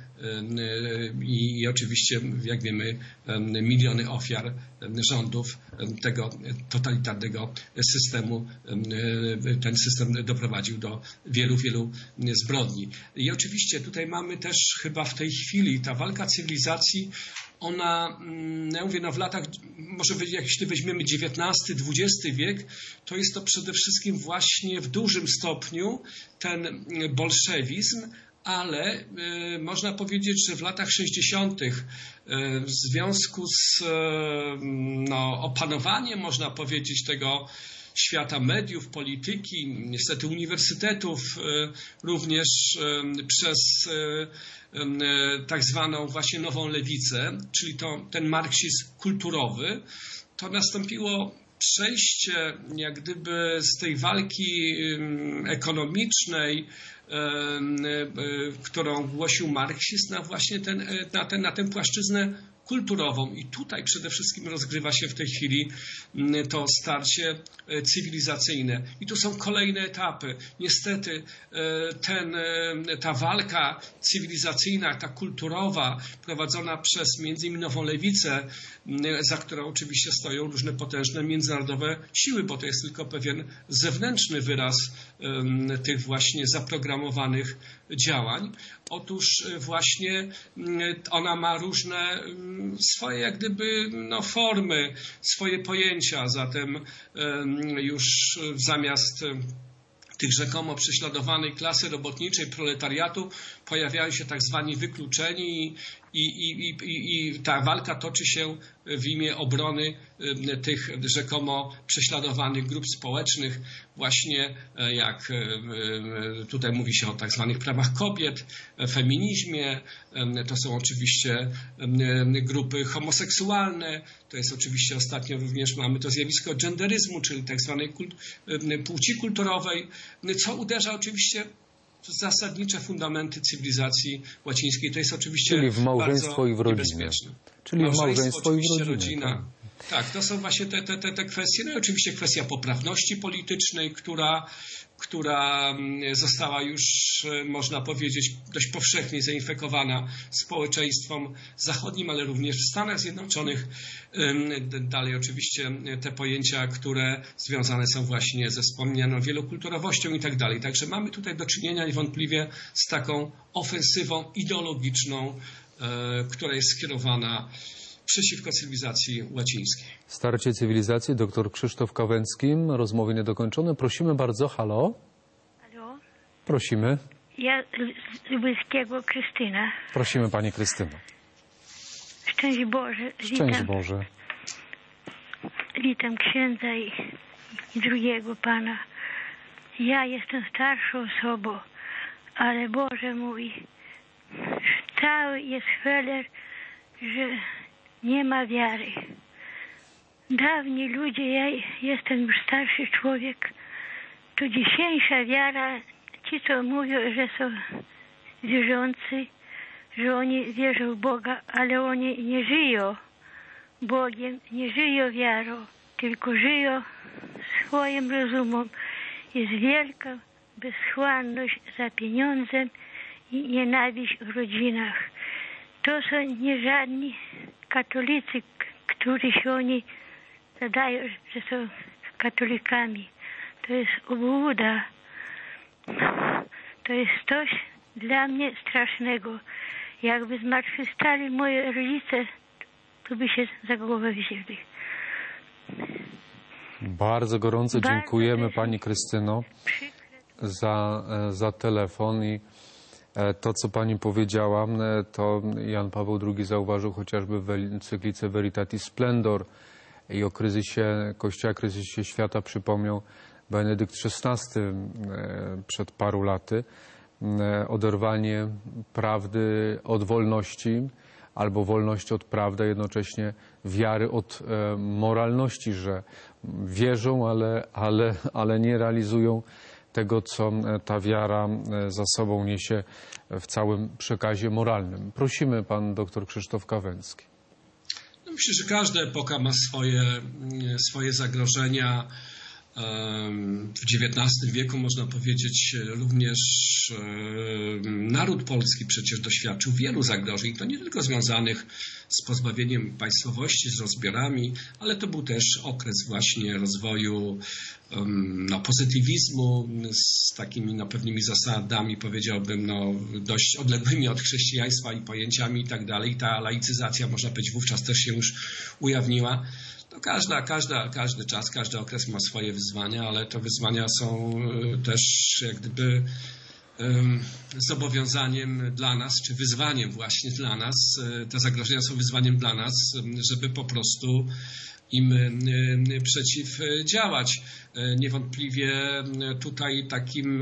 i oczywiście, jak wiemy, miliony ofiar rządów tego totalitarnego systemu. Ten system doprowadził do wielu zbrodni. I oczywiście tutaj mamy też chyba w tej chwili ta walka cywilizacji, ona, ja mówię, w latach, może jeśli weźmiemy XIX-XX wiek, to jest to przede wszystkim właśnie w dużym stopniu ten bolszewizm, ale można powiedzieć, że w latach 60. W związku z opanowaniem, można powiedzieć, tego świata mediów, polityki, niestety uniwersytetów, również przez tak zwaną właśnie nową lewicę, czyli ten marksizm kulturowy, to nastąpiło przejście jak gdyby z tej walki ekonomicznej, którą głosił marksizm, na właśnie na tę płaszczyznę kulturową. I tutaj przede wszystkim rozgrywa się w tej chwili to starcie cywilizacyjne. I tu są kolejne etapy. Niestety ta walka cywilizacyjna, ta kulturowa, prowadzona przez między innymi Nową Lewicę, za którą oczywiście stoją różne potężne międzynarodowe siły, bo to jest tylko pewien zewnętrzny wyraz tych właśnie zaprogramowanych działań. Otóż właśnie ona ma różne swoje jak gdyby formy, swoje pojęcia, zatem już zamiast tych rzekomo prześladowanej klasy robotniczej, proletariatu, pojawiają się tak zwani wykluczeni i ta walka toczy się w imię obrony tych rzekomo prześladowanych grup społecznych, właśnie jak tutaj mówi się o tak zwanych prawach kobiet, feminizmie, to są oczywiście grupy homoseksualne, to jest oczywiście ostatnio również mamy to zjawisko genderyzmu, czyli tak zwanej płci kulturowej, co uderza oczywiście w zasadnicze fundamenty cywilizacji łacińskiej. To jest oczywiście czyli w małżeństwo i w rodzinę. Niebezpieczne. Czyli w małżeństwo i w rodzinę. Rodzina. Tak, to są właśnie te kwestie. No i oczywiście kwestia poprawności politycznej, która została już, można powiedzieć, dość powszechnie zainfekowana społeczeństwem zachodnim, ale również w Stanach Zjednoczonych. Dalej oczywiście te pojęcia, które związane są właśnie ze wspomnianą wielokulturowością i tak dalej. Także mamy tutaj do czynienia niewątpliwie z taką ofensywą ideologiczną, która jest skierowana przeciwko cywilizacji łacińskiej. Starcie cywilizacji, dr Krzysztof Kawęcki, rozmowy niedokończone. Prosimy bardzo, halo? Halo? Prosimy. Ja z Lubelskiego, Krystyna. Prosimy Pani Krystyno. Szczęść Boże. Szczęść Boże. Witam księdza i drugiego Pana. Ja jestem starszą osobą, ale Boże mój, cały jest feler, że nie ma wiary. Dawni ludzie, ja jestem już starszy człowiek, to dzisiejsza wiara, ci co mówią, że są wierzący, że oni wierzą w Boga, ale oni nie żyją Bogiem, nie żyją wiarą, tylko żyją swoim rozumem. Jest wielka bezchłanność za pieniądzem i nienawiść w rodzinach. To są nie żadni katolicy, którzy się oni zadają, że są katolikami. To jest obłuda. To jest coś dla mnie strasznego. Jakby zmartwychwstali moi rodzice, to by się za głowę wzięli. Bardzo gorąco dziękujemy Pani Krystyno za telefon i to, co Pani powiedziała, to Jan Paweł II zauważył chociażby w encyklice Veritatis Splendor i o kryzysie Kościoła, kryzysie świata przypomniał Benedykt XVI przed paru laty. Oderwanie prawdy od wolności albo wolności od prawdy, a jednocześnie wiary od moralności, że wierzą, ale nie realizują tego, co ta wiara za sobą niesie w całym przekazie moralnym. Prosimy, pan dr Krzysztof Kawęcki. No myślę, że każda epoka ma swoje zagrożenia. W XIX wieku, można powiedzieć, również naród polski przecież doświadczył wielu zagrożeń. To nie tylko związanych z pozbawieniem państwowości, z rozbiorami, ale to był też okres właśnie rozwoju pozytywizmu z takimi pewnymi zasadami, powiedziałbym, dość odległymi od chrześcijaństwa i pojęciami i tak dalej. Ta laicyzacja, można powiedzieć, wówczas też się już ujawniła. To każdy czas, każdy okres ma swoje wyzwania, ale te wyzwania są też jak gdyby zobowiązaniem dla nas, czy wyzwaniem właśnie dla nas. Te zagrożenia są wyzwaniem dla nas, żeby po prostu im przeciwdziałać. Niewątpliwie tutaj takim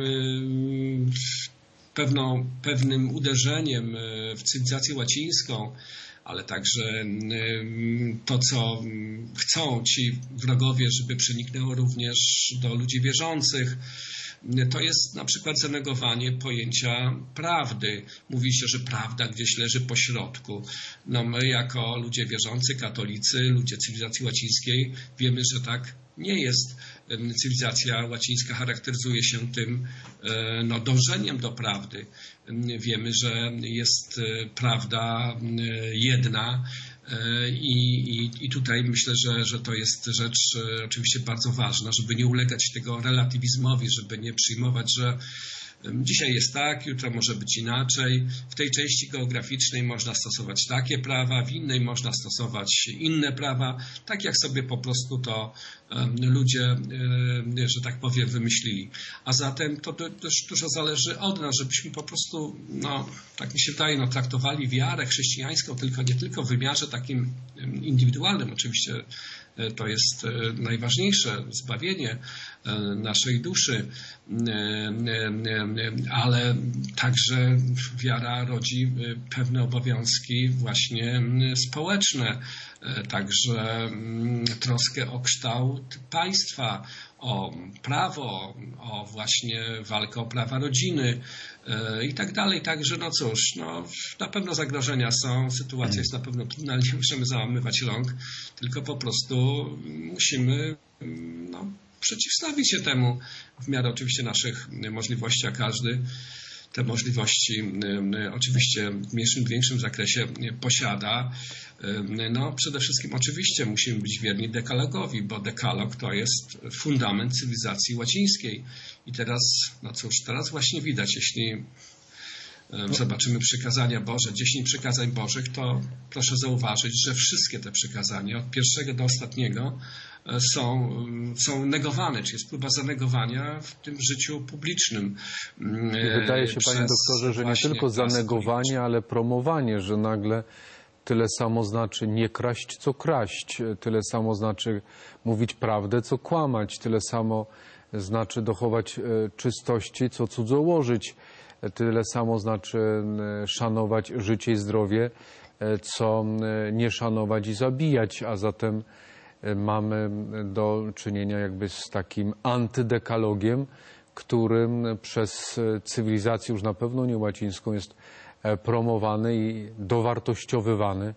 pewnym uderzeniem w cywilizację łacińską, ale także to, co chcą ci wrogowie, żeby przeniknęło również do ludzi wierzących, to jest na przykład zanegowanie pojęcia prawdy. Mówi się, że prawda gdzieś leży po środku. My jako ludzie wierzący, katolicy, ludzie cywilizacji łacińskiej wiemy, że tak nie jest. Cywilizacja łacińska charakteryzuje się tym dążeniem do prawdy. Wiemy, że jest prawda jedna i tutaj myślę, że to jest rzecz oczywiście bardzo ważna, żeby nie ulegać tego relatywizmowi, żeby nie przyjmować, że Dzisiaj jest tak, jutro może być inaczej. W tej części geograficznej można stosować takie prawa, w innej można stosować inne prawa, tak jak sobie po prostu to ludzie, że tak powiem, wymyślili. A zatem to też dużo zależy od nas, żebyśmy po prostu, tak mi się wydaje, traktowali wiarę chrześcijańską nie tylko w wymiarze takim indywidualnym. Oczywiście to jest najważniejsze, zbawienie naszej duszy, ale także wiara rodzi pewne obowiązki właśnie społeczne, także troskę o kształt państwa, o prawo, o właśnie walkę o prawa rodziny i tak dalej. Także na pewno zagrożenia są, sytuacja jest na pewno trudna, ale nie możemy załamywać rąk, tylko po prostu musimy przeciwstawić się temu w miarę oczywiście naszych możliwości, a każdy te możliwości oczywiście w mniejszym, większym zakresie posiada. Przede wszystkim oczywiście musimy być wierni dekalogowi, bo dekalog to jest fundament cywilizacji łacińskiej. I teraz, teraz właśnie widać, jeśli zobaczymy przykazania Boże, 10 przykazań Bożych, to proszę zauważyć, że wszystkie te przykazania, od pierwszego do ostatniego, są negowane, czy jest próba zanegowania w tym życiu publicznym. Wydaje się, panie doktorze, że nie tylko zanegowanie, ale promowanie, że nagle tyle samo znaczy nie kraść, co kraść, tyle samo znaczy mówić prawdę, co kłamać, tyle samo znaczy dochować czystości, co cudzołożyć, tyle samo znaczy szanować życie i zdrowie, co nie szanować i zabijać, a zatem mamy do czynienia jakby z takim antydekalogiem, którym przez cywilizację już na pewno nie łacińską jest promowany i dowartościowywany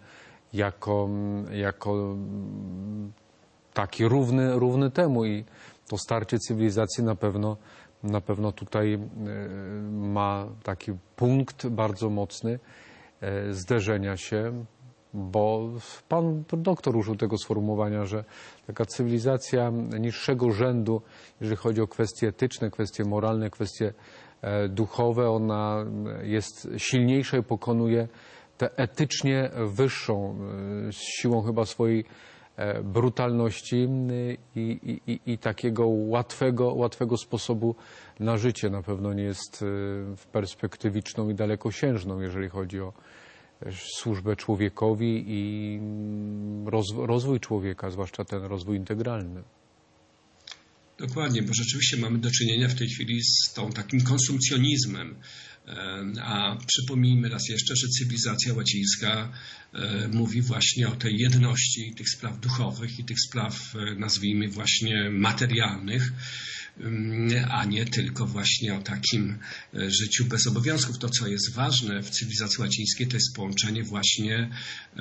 jako taki równy temu, i to starcie cywilizacji na pewno tutaj ma taki punkt bardzo mocny zderzenia się, bo pan doktor użył tego sformułowania, że taka cywilizacja niższego rzędu, jeżeli chodzi o kwestie etyczne, kwestie moralne, kwestie duchowe, ona jest silniejsza i pokonuje tę etycznie wyższą siłą chyba swojej brutalności i takiego łatwego sposobu na życie. Na pewno nie jest perspektywiczną i dalekosiężną, jeżeli chodzi o służbę człowiekowi i rozwój człowieka, zwłaszcza ten rozwój integralny. Dokładnie, bo rzeczywiście mamy do czynienia w tej chwili z takim konsumpcjonizmem. A przypomnijmy raz jeszcze, że cywilizacja łacińska mówi właśnie o tej jedności tych spraw duchowych i tych spraw, nazwijmy, właśnie materialnych, a nie tylko właśnie o takim życiu bez obowiązków. To, co jest ważne w cywilizacji łacińskiej, to jest połączenie właśnie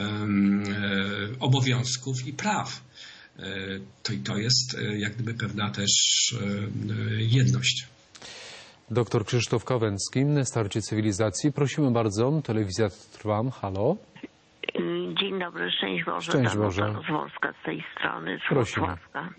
obowiązków i praw. To jest jak gdyby pewna też jedność. Doktor Krzysztof Kawęcki, Starcie cywilizacji. Prosimy bardzo, telewizja Trwam, halo. Dzień dobry, szczęść Boże. Szczęść Boże. Z Wolska z tej strony, z Prosimy. Wrocławka.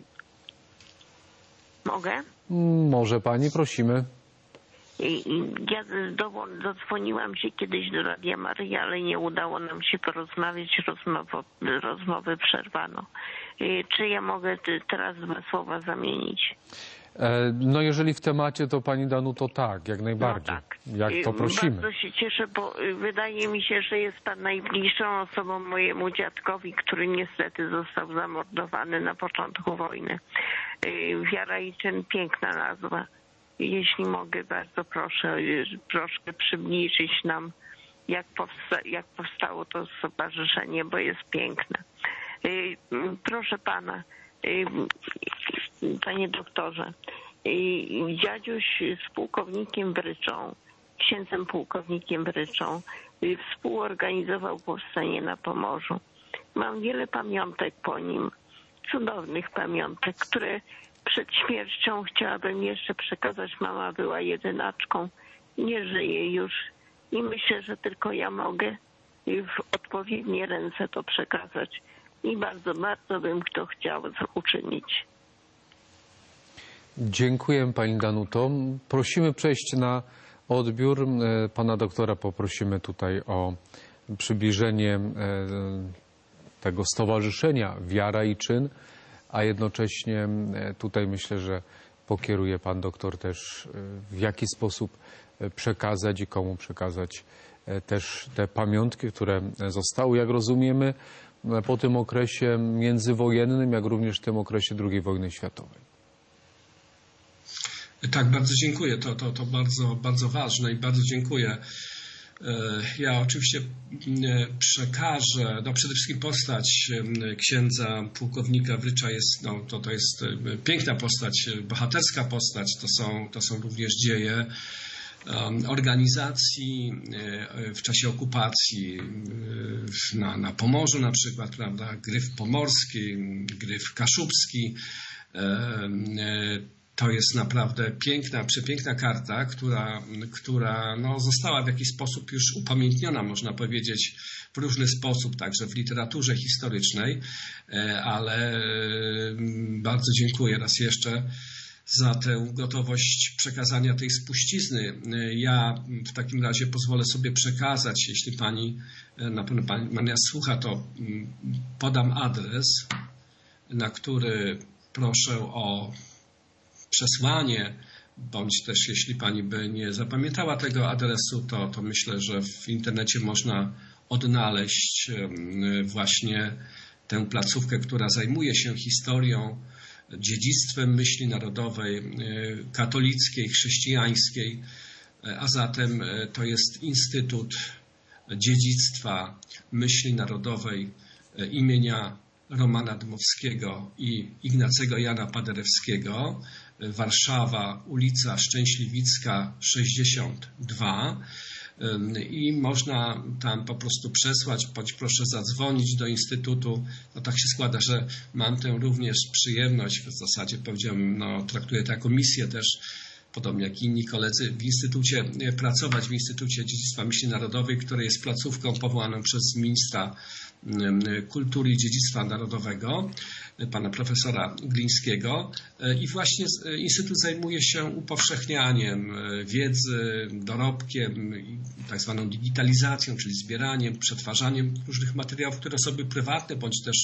Mogę? Może pani, prosimy. Ja dodzwoniłam się kiedyś do Radia Maryja, ale nie udało nam się porozmawiać, rozmowy przerwano. Czy ja mogę teraz 2 słowa zamienić? No jeżeli w temacie, to pani Danuto tak, jak najbardziej. No tak. Jak to prosimy. Bardzo się cieszę, bo wydaje mi się, że jest pan najbliższą osobą mojemu dziadkowi, który niestety został zamordowany na początku wojny. Wiara i czyn, piękna nazwa. Jeśli mogę, bardzo proszę troszkę przybliżyć nam, jak powstało to stowarzyszenie, bo jest piękne. Proszę pana, panie doktorze, dziadziuś z pułkownikiem Bryczą, księdzem pułkownikiem Bryczą, współorganizował powstanie na Pomorzu. Mam wiele pamiątek po nim, cudownych pamiątek, które przed śmiercią chciałabym jeszcze przekazać. Mama była jedynaczką, nie żyje już i myślę, że tylko ja mogę w odpowiednie ręce to przekazać. I bardzo, bardzo bym to chciał uczynić. Dziękuję pani Danuto. Prosimy przejść na odbiór. Pana doktora poprosimy tutaj o przybliżenie tego stowarzyszenia Wiara i Czyn, a jednocześnie tutaj myślę, że pokieruje pan doktor też w jaki sposób przekazać i komu przekazać też te pamiątki, które zostały, jak rozumiemy, po tym okresie międzywojennym, jak również w tym okresie II wojny światowej. Tak, bardzo dziękuję. To bardzo, bardzo ważne i bardzo dziękuję. Ja oczywiście przekażę, przede wszystkim postać księdza pułkownika Wrycza jest, to jest piękna postać, bohaterska postać, to są również dzieje organizacji w czasie okupacji na Pomorzu na przykład, prawda, Gryf Pomorski, Gryf Kaszubski. To jest naprawdę piękna, przepiękna karta, która została w jakiś sposób już upamiętniona, można powiedzieć, w różny sposób, także w literaturze historycznej, ale bardzo dziękuję raz jeszcze za tę gotowość przekazania tej spuścizny. Ja w takim razie pozwolę sobie przekazać, jeśli pani, na pewno pani nas słucha, to podam adres, na który proszę o przesłanie, bądź też jeśli pani by nie zapamiętała tego adresu, to myślę, że w internecie można odnaleźć właśnie tę placówkę, która zajmuje się historią, dziedzictwem myśli narodowej, katolickiej, chrześcijańskiej, a zatem to jest Instytut Dziedzictwa Myśli Narodowej imienia Romana Dmowskiego i Ignacego Jana Paderewskiego, Warszawa, ulica Szczęśliwicka 62 i można tam po prostu przesłać, bądź proszę zadzwonić do Instytutu. Tak się składa, że mam tę również przyjemność, w zasadzie powiedziałbym, traktuję to jako misję też, podobnie jak inni koledzy w Instytucie, pracować w Instytucie Dziedzictwa Myśli Narodowej, które jest placówką powołaną przez ministra Kultury i Dziedzictwa Narodowego, pana profesora Glińskiego. I właśnie Instytut zajmuje się upowszechnianiem wiedzy, dorobkiem, tak zwaną digitalizacją, czyli zbieraniem, przetwarzaniem różnych materiałów, które osoby prywatne, bądź też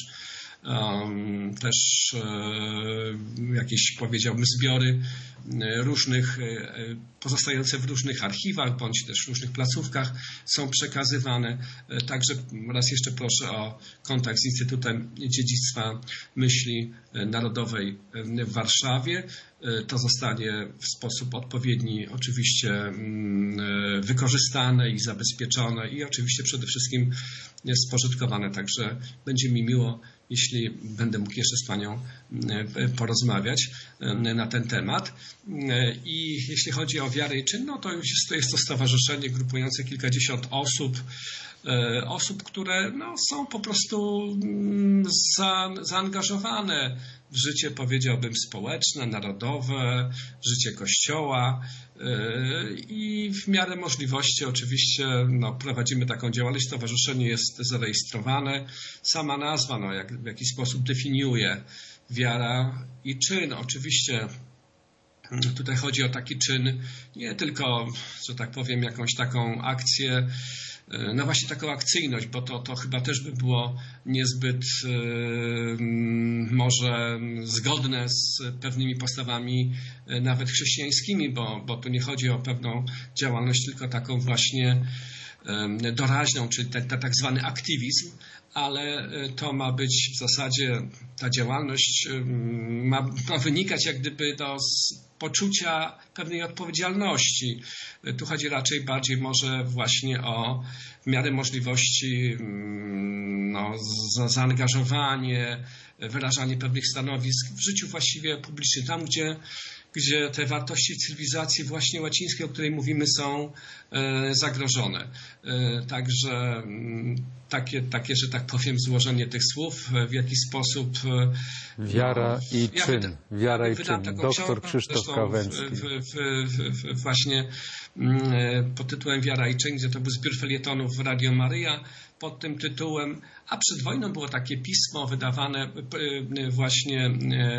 jakieś, powiedziałbym, zbiory różnych, pozostające w różnych archiwach, bądź też w różnych placówkach są przekazywane. Także raz jeszcze proszę o kontakt z Instytutem Dziedzictwa Myśli Narodowej w Warszawie. To zostanie w sposób odpowiedni oczywiście wykorzystane i zabezpieczone i oczywiście przede wszystkim spożytkowane. Także będzie mi miło, jeśli będę mógł jeszcze z panią porozmawiać na ten temat. I jeśli chodzi o Wiarę i Czyn, to już jest to stowarzyszenie grupujące kilkadziesiąt osób, które są po prostu zaangażowane w życie, powiedziałbym, społeczne, narodowe, życie Kościoła i w miarę możliwości oczywiście prowadzimy taką działalność. Stowarzyszenie jest zarejestrowane. Sama nazwa w jakiś sposób definiuje Wiara i Czyn. Oczywiście tutaj chodzi o taki czyn, nie tylko, że tak powiem, jakąś taką akcję, właśnie taką akcyjność, bo to chyba też by było niezbyt może zgodne z pewnymi postawami nawet chrześcijańskimi, bo tu nie chodzi o pewną działalność, tylko taką właśnie doraźną, czyli ten tak zwany aktywizm, ale to ma być w zasadzie, ta działalność ma wynikać jak gdyby z poczucia pewnej odpowiedzialności. Tu chodzi raczej bardziej może właśnie o w miarę możliwości zaangażowanie, wyrażanie pewnych stanowisk w życiu właściwie publicznym, tam gdzie te wartości cywilizacji właśnie łacińskiej, o której mówimy, są zagrożone. Także takie, że tak powiem, złożenie tych słów, w jaki sposób Wiara i Czyn. Wiara i Czyn. Doktor Krzysztof Kawęcki. Właśnie pod tytułem Wiara i Czyn, gdzie to był zbiór felietonów w Radio Maryja. pod tym tytułem, a przed wojną było takie pismo wydawane właśnie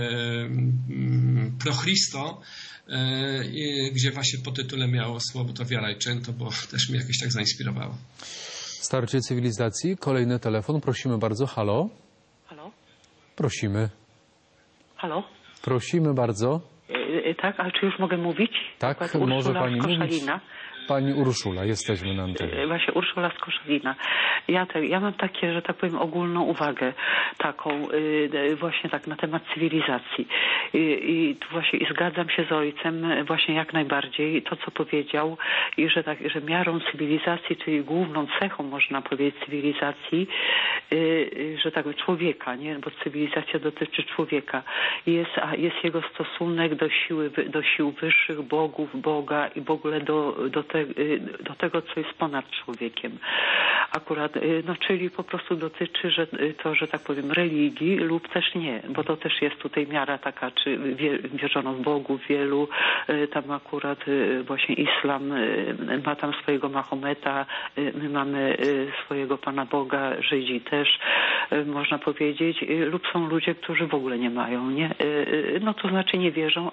Pro Christo, gdzie właśnie pod tytułem miało słowo to wiara i czyn, to bo też mnie jakoś tak zainspirowało. Starcie cywilizacji, kolejny telefon, prosimy bardzo, halo? Halo? Prosimy. Halo? Prosimy bardzo. Tak, a czy już mogę mówić? Tak, Ursula może pani z mówić. Koszalina. Pani Urszula, jesteśmy na antenie. Właśnie Urszula z Koszalina. Ja mam takie, że tak powiem, ogólną uwagę taką właśnie tak na temat cywilizacji. I tu właśnie zgadzam się z ojcem właśnie jak najbardziej to, co powiedział i że miarą cywilizacji, czyli główną cechą, można powiedzieć, cywilizacji, że tak człowieka, nie? Bo cywilizacja dotyczy człowieka. Jest jego stosunek do sił wyższych, bogów, Boga i w ogóle do tego, co jest ponad człowiekiem. Akurat, czyli po prostu dotyczy, że tak powiem, religii lub też nie, bo to też jest tutaj miara taka, czy wierzono w Bogów wielu, tam akurat właśnie islam ma tam swojego Mahometa, my mamy swojego Pana Boga, Żydzi też, można powiedzieć, lub są ludzie, którzy w ogóle nie mają, nie? To znaczy nie wierzą,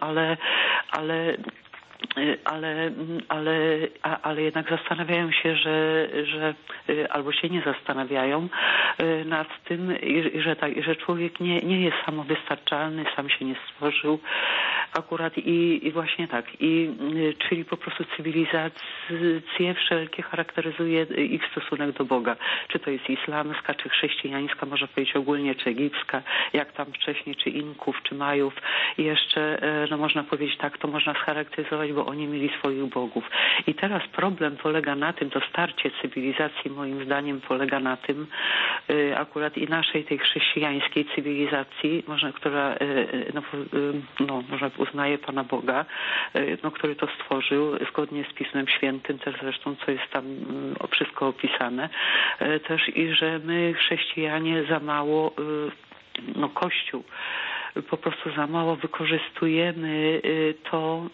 ale jednak zastanawiają się, że albo się nie zastanawiają nad tym, że człowiek nie jest samowystarczalny, sam się nie stworzył. Akurat i właśnie tak. Czyli po prostu cywilizacje wszelkie charakteryzuje ich stosunek do Boga. Czy to jest islamska, czy chrześcijańska, można powiedzieć ogólnie, czy egipska, jak tam wcześniej, czy Inków, czy Majów. I jeszcze, można powiedzieć tak, to można scharakteryzować, bo oni mieli swoich bogów. I teraz problem polega na tym, to starcie cywilizacji moim zdaniem polega na tym, akurat i naszej tej chrześcijańskiej cywilizacji, która można uznaje Pana Boga, który to stworzył zgodnie z Pismem Świętym, też zresztą, co jest tam wszystko opisane, też i że my chrześcijanie za mało, Kościół po prostu za mało wykorzystujemy to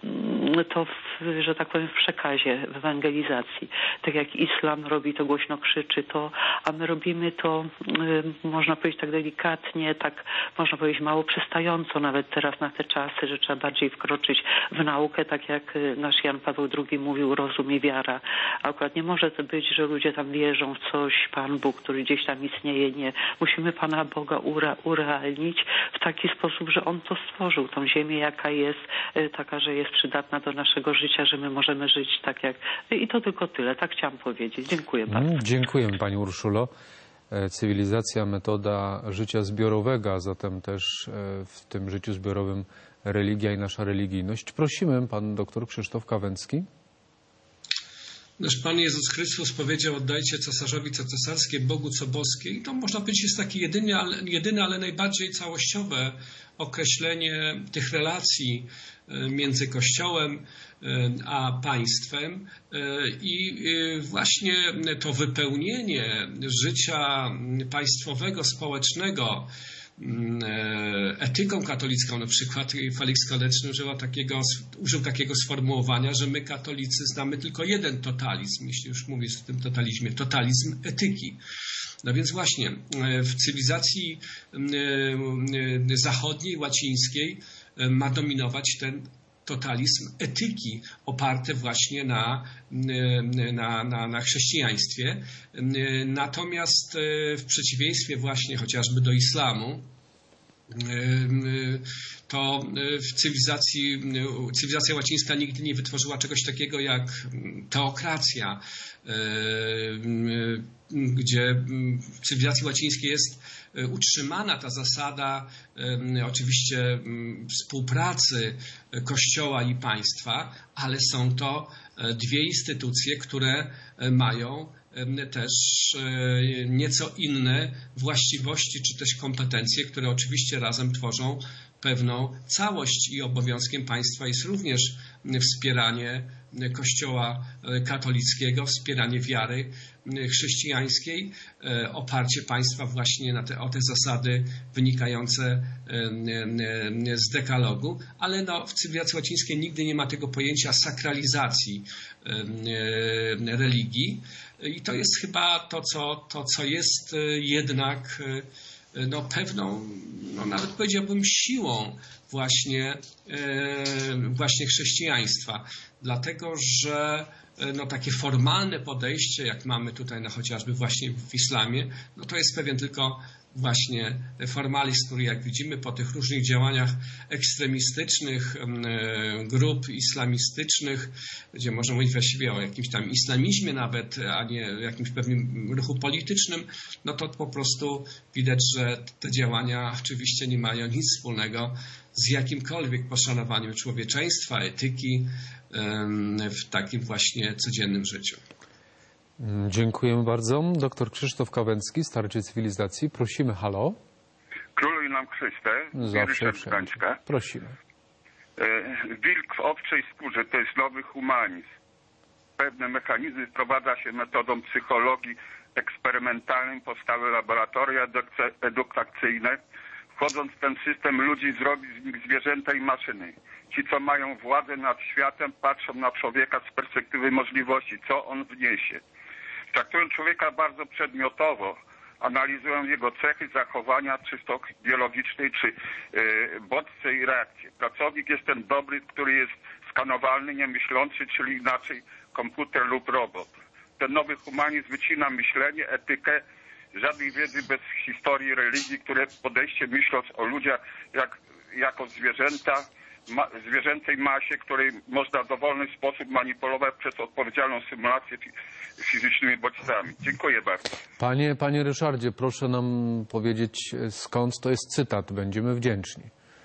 że tak powiem, w przekazie, w ewangelizacji. Tak jak islam robi to, głośno krzyczy to, a my robimy to, można powiedzieć tak delikatnie, tak można powiedzieć mało przystająco nawet teraz na te czasy, że trzeba bardziej wkroczyć w naukę, tak jak nasz Jan Paweł II mówił, rozum i wiara. Akurat nie może to być, że ludzie tam wierzą w coś, Pan Bóg, który gdzieś tam istnieje, nie. Musimy Pana Boga urealnić w taki sposób, że On to stworzył, tą ziemię, jaka jest, taka, że jest przydatna do naszego życia, że my możemy żyć tak jak... I to tylko tyle, tak chciałam powiedzieć. Dziękuję bardzo. Dziękujemy Pani Urszulo. Cywilizacja, metoda życia zbiorowego, a zatem też w tym życiu zbiorowym religia i nasza religijność. Prosimy, Pan doktor Krzysztof Kawęcki. Nasz Pan Jezus Chrystus powiedział: oddajcie cesarzowi co cesarskie, Bogu co boskie. I to można powiedzieć jest takie jedyne, ale najbardziej całościowe określenie tych relacji między Kościołem a państwem. I właśnie to wypełnienie życia państwowego, społecznego etyką katolicką, na przykład Felix Koleczny użył takiego sformułowania, że my katolicy znamy tylko jeden totalizm, jeśli już mówię o tym totalizmie, totalizm etyki. No więc właśnie w cywilizacji zachodniej, łacińskiej ma dominować ten totalizm etyki oparte właśnie na chrześcijaństwie. Natomiast w przeciwieństwie właśnie chociażby do islamu, to cywilizacja łacińska nigdy nie wytworzyła czegoś takiego jak teokracja, gdzie w cywilizacji łacińskiej jest utrzymana ta zasada oczywiście współpracy Kościoła i państwa, ale są to dwie instytucje, które mają też nieco inne właściwości czy też kompetencje, które oczywiście razem tworzą pewną całość i obowiązkiem państwa jest również wspieranie Kościoła katolickiego, wspieranie wiary chrześcijańskiej, oparcie państwa właśnie o te zasady wynikające z dekalogu, ale w cywilizacji łacińskiej nigdy nie ma tego pojęcia sakralizacji religii i to jest chyba to, co jest jednak pewną, nawet powiedziałbym siłą właśnie chrześcijaństwa. Dlatego, że takie formalne podejście, jak mamy tutaj chociażby właśnie w islamie, to jest pewien tylko właśnie formalizm, który jak widzimy po tych różnych działaniach ekstremistycznych, grup islamistycznych, gdzie można mówić właściwie o jakimś tam islamizmie nawet, a nie jakimś pewnym ruchu politycznym, to po prostu widać, że te działania oczywiście nie mają nic wspólnego z jakimkolwiek poszanowaniem człowieczeństwa, etyki w takim właśnie codziennym życiu. Dziękujemy bardzo. Doktor Krzysztof Kawęcki, Starcie Cywilizacji. Prosimy, halo. Króluj nam Chryste. Zawsze prosimy. Wilk w owczej skórze to jest nowy humanizm. Pewne mechanizmy wprowadza się metodą psychologii eksperymentalnej, powstały laboratoria edukcyjne. Wchodząc w ten system ludzi zrobi z nich zwierzęta i maszyny. Ci, co mają władzę nad światem, patrzą na człowieka z perspektywy możliwości, co on wniesie. Traktują człowieka bardzo przedmiotowo, analizują jego cechy, zachowania, czysto biologicznej, czy bodźce i reakcje. Pracownik jest ten dobry, który jest skanowalny, niemyślący, czyli inaczej komputer lub robot. Ten nowy humanizm wycina myślenie, etykę, żadnej wiedzy bez historii, religii, które podejście myśląc o ludziach jako zwierzęcej masie, której można w dowolny sposób manipulować przez odpowiedzialną symulację fizycznymi bodźcami. Dziękuję bardzo. Panie Ryszardzie, proszę nam powiedzieć, skąd to jest cytat. Będziemy wdzięczni.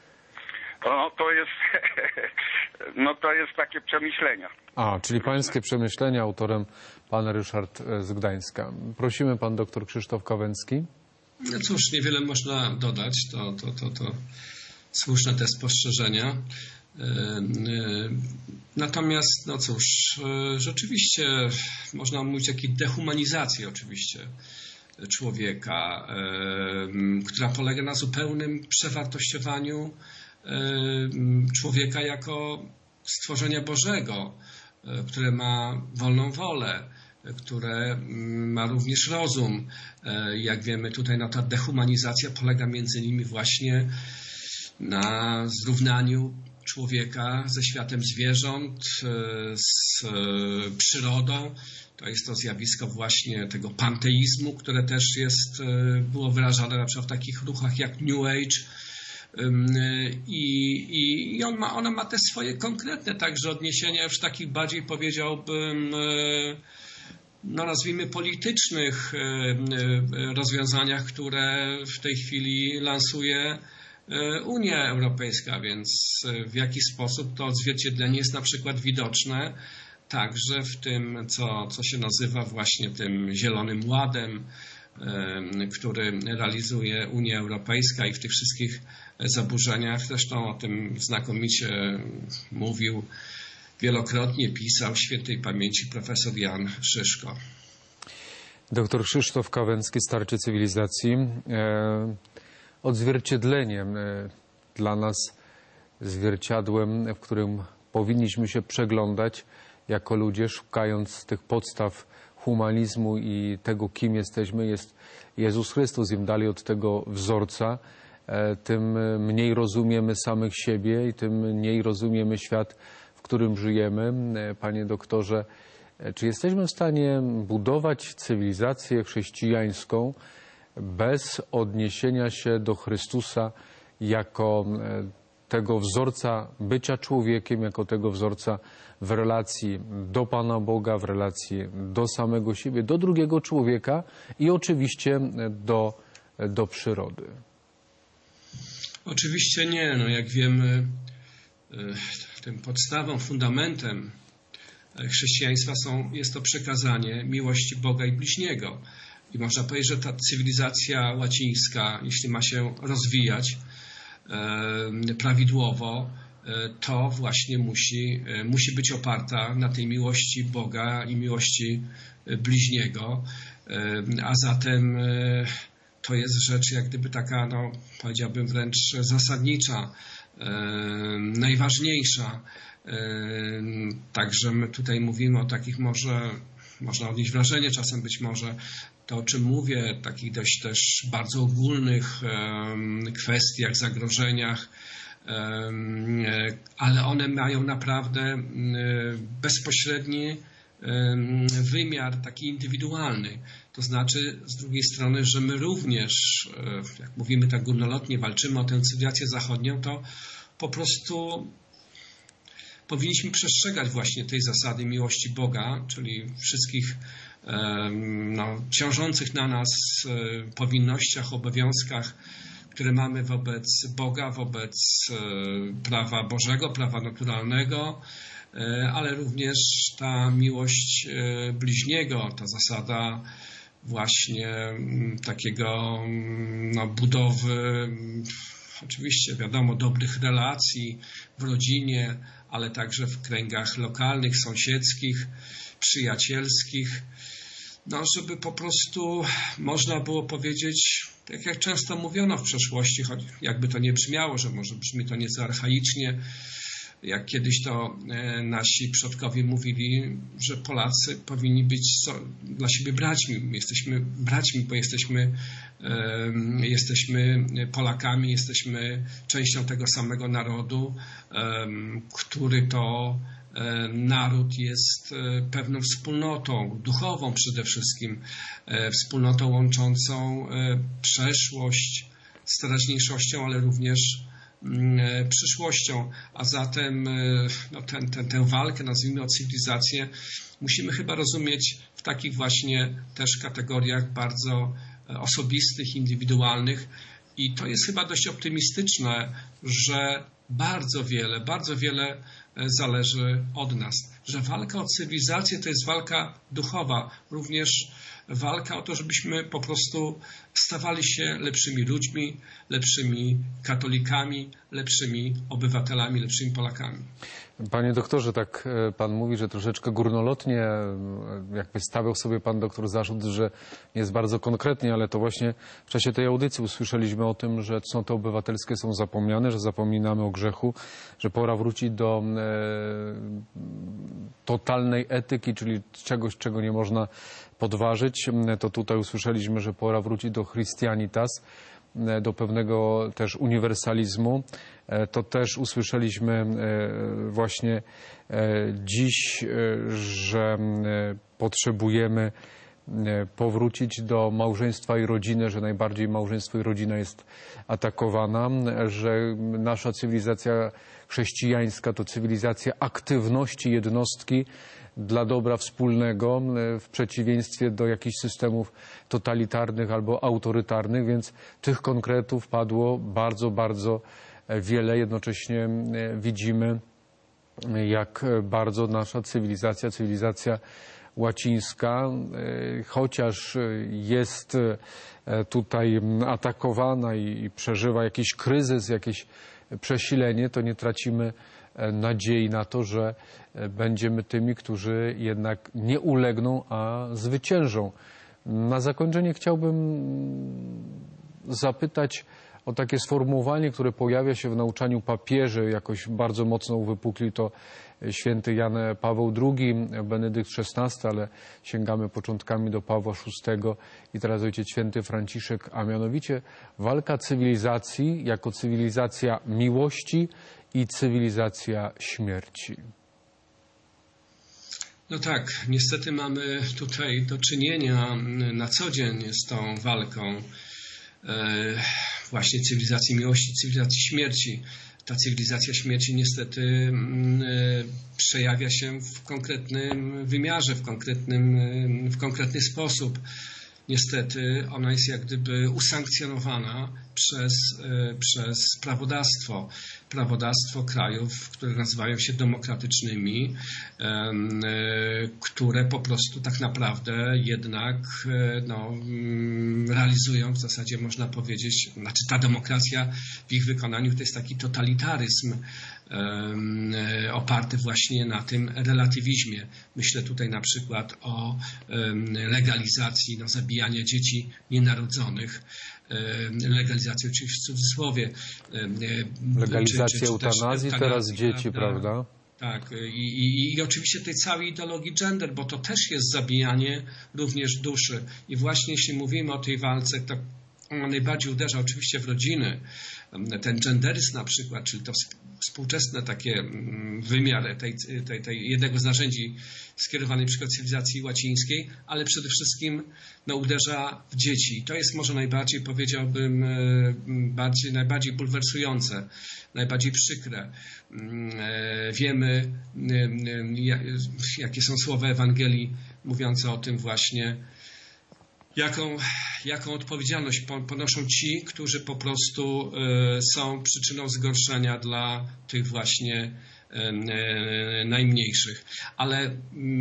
To jest takie przemyślenia. Czyli pańskie przemyślenia, autorem pan Ryszard z Gdańska. Prosimy, pan doktor Krzysztof Kawęcki. No cóż, niewiele można dodać. To słuszne te spostrzeżenia. Natomiast, rzeczywiście można mówić o takiej dehumanizacji oczywiście człowieka, która polega na zupełnym przewartościowaniu człowieka jako stworzenia Bożego, które ma wolną wolę, które ma również rozum. Jak wiemy, tutaj ta dehumanizacja polega między innymi właśnie na zrównaniu człowieka ze światem zwierząt, z przyrodą. To jest to zjawisko właśnie tego panteizmu, które też było wyrażane na przykład w takich ruchach jak New Age. I ona ma te swoje konkretne także odniesienia już takich bardziej, powiedziałbym, nazwijmy politycznych rozwiązaniach, które w tej chwili lansuje Unia Europejska, więc w jaki sposób to odzwierciedlenie jest na przykład widoczne także w tym, co się nazywa właśnie tym Zielonym Ładem, który realizuje Unia Europejska i w tych wszystkich zaburzeniach. Zresztą o tym znakomicie mówił, wielokrotnie pisał świętej pamięci profesor Jan Szyszko. Doktor Krzysztof Kawęcki, Starcie Cywilizacji. Odzwierciedleniem dla nas, zwierciadłem, w którym powinniśmy się przeglądać jako ludzie, szukając tych podstaw humanizmu i tego, kim jesteśmy, jest Jezus Chrystus. Im dalej od tego wzorca, tym mniej rozumiemy samych siebie i tym mniej rozumiemy świat, w którym żyjemy. Panie doktorze, czy jesteśmy w stanie budować cywilizację chrześcijańską bez odniesienia się do Chrystusa jako tego wzorca bycia człowiekiem, jako tego wzorca w relacji do Pana Boga, w relacji do samego siebie, do drugiego człowieka i oczywiście do przyrody? Oczywiście nie. Jak wiemy, tym podstawą, fundamentem chrześcijaństwa jest to przekazanie miłości Boga i bliźniego. I można powiedzieć, że ta cywilizacja łacińska, jeśli ma się rozwijać, prawidłowo, to właśnie musi być oparta na tej miłości Boga i miłości bliźniego, a zatem to jest rzecz jak gdyby taka, no, powiedziałbym wręcz zasadnicza, najważniejsza. Także my tutaj mówimy o takich można odnieść wrażenie czasem być może, to o czym mówię, takich dość też bardzo ogólnych kwestiach, zagrożeniach, ale one mają naprawdę bezpośredni wymiar taki indywidualny. To znaczy z drugiej strony, że my również, jak mówimy tak górnolotnie, walczymy o tę cywilizację zachodnią, to po prostu powinniśmy przestrzegać właśnie tej zasady miłości Boga, czyli wszystkich ciążących na nas powinnościach, obowiązkach, które mamy wobec Boga, wobec prawa Bożego, prawa naturalnego, ale również ta miłość bliźniego, ta zasada właśnie takiego budowy, oczywiście wiadomo, dobrych relacji w rodzinie, ale także w kręgach lokalnych, sąsiedzkich, przyjacielskich, żeby po prostu można było powiedzieć, tak jak często mówiono w przeszłości, choć jakby to nie brzmiało, że może brzmi to nieco archaicznie, jak kiedyś to nasi przodkowie mówili, że Polacy powinni być dla siebie braćmi. Jesteśmy braćmi, bo jesteśmy Polakami, jesteśmy częścią tego samego narodu, który to naród jest pewną wspólnotą, duchową przede wszystkim, wspólnotą łączącą przeszłość z teraźniejszością, ale również przyszłością, a zatem tę walkę, nazwijmy o cywilizację, musimy chyba rozumieć w takich właśnie też kategoriach bardzo osobistych, indywidualnych i to jest chyba dość optymistyczne, że bardzo wiele zależy od nas, że walka o cywilizację to jest walka duchowa, również walka o to, żebyśmy po prostu stawali się lepszymi ludźmi, lepszymi katolikami, lepszymi obywatelami, lepszymi Polakami. Panie doktorze, tak pan mówi, że troszeczkę górnolotnie, jakby stawiał sobie pan doktor zarzut, że jest bardzo konkretnie, ale to właśnie w czasie tej audycji usłyszeliśmy o tym, że cnoty obywatelskie są zapomniane, że zapominamy o grzechu, że pora wrócić do totalnej etyki, czyli czegoś, czego nie można podważyć. To tutaj usłyszeliśmy, że pora wrócić do Christianitas, do pewnego też uniwersalizmu. To też usłyszeliśmy właśnie dziś, że potrzebujemy powrócić do małżeństwa i rodziny, że najbardziej małżeństwo i rodzina jest atakowana, że nasza cywilizacja chrześcijańska to cywilizacja aktywności jednostki dla dobra wspólnego, w przeciwieństwie do jakichś systemów totalitarnych albo autorytarnych, więc tych konkretów padło bardzo wiele. Jednocześnie widzimy, jak bardzo nasza cywilizacja łacińska, chociaż jest tutaj atakowana i przeżywa jakiś kryzys, jakieś przesilenie, to nie tracimy nadziei na to, że będziemy tymi, którzy jednak nie ulegną, a zwyciężą. Na zakończenie chciałbym zapytać o takie sformułowanie, które pojawia się w nauczaniu papieży, jakoś bardzo mocno uwypuklił to święty Jan Paweł II, Benedykt XVI, ale sięgamy początkami do Pawła VI i teraz Ojciec Święty Franciszek, a mianowicie walka cywilizacji jako cywilizacja miłości i cywilizacja śmierci. No tak, niestety mamy tutaj do czynienia na co dzień z tą walką właśnie cywilizacji miłości, cywilizacji śmierci. Ta cywilizacja śmierci niestety przejawia się w konkretnym wymiarze, w konkretny sposób. niestety ona jest jak gdyby usankcjonowana przez prawodawstwo krajów, które nazywają się demokratycznymi, które po prostu tak naprawdę jednak realizują, w zasadzie można powiedzieć, znaczy ta demokracja w ich wykonaniu to jest taki totalitaryzm oparty właśnie na tym relatywizmie. Myślę tutaj na przykład o legalizacji zabijania dzieci nienarodzonych, legalizacji oczywiście w cudzysłowie. Legalizacja eutanazji, teraz dzieci, prawda? Tak, i oczywiście tej całej ideologii gender, bo to też jest zabijanie również duszy. I właśnie jeśli mówimy o tej walce, to ona najbardziej uderza oczywiście w rodziny. Ten genderyzm na przykład, czyli to współczesne takie wymiar tej jednego z narzędzi skierowanej przykład cywilizacji łacińskiej, ale przede wszystkim uderza w dzieci. To jest może najbardziej, powiedziałbym, najbardziej bulwersujące, najbardziej przykre. Wiemy, jakie są słowa Ewangelii mówiące o tym właśnie, jaką odpowiedzialność ponoszą ci, którzy po prostu są przyczyną zgorszenia dla tych właśnie najmniejszych. Ale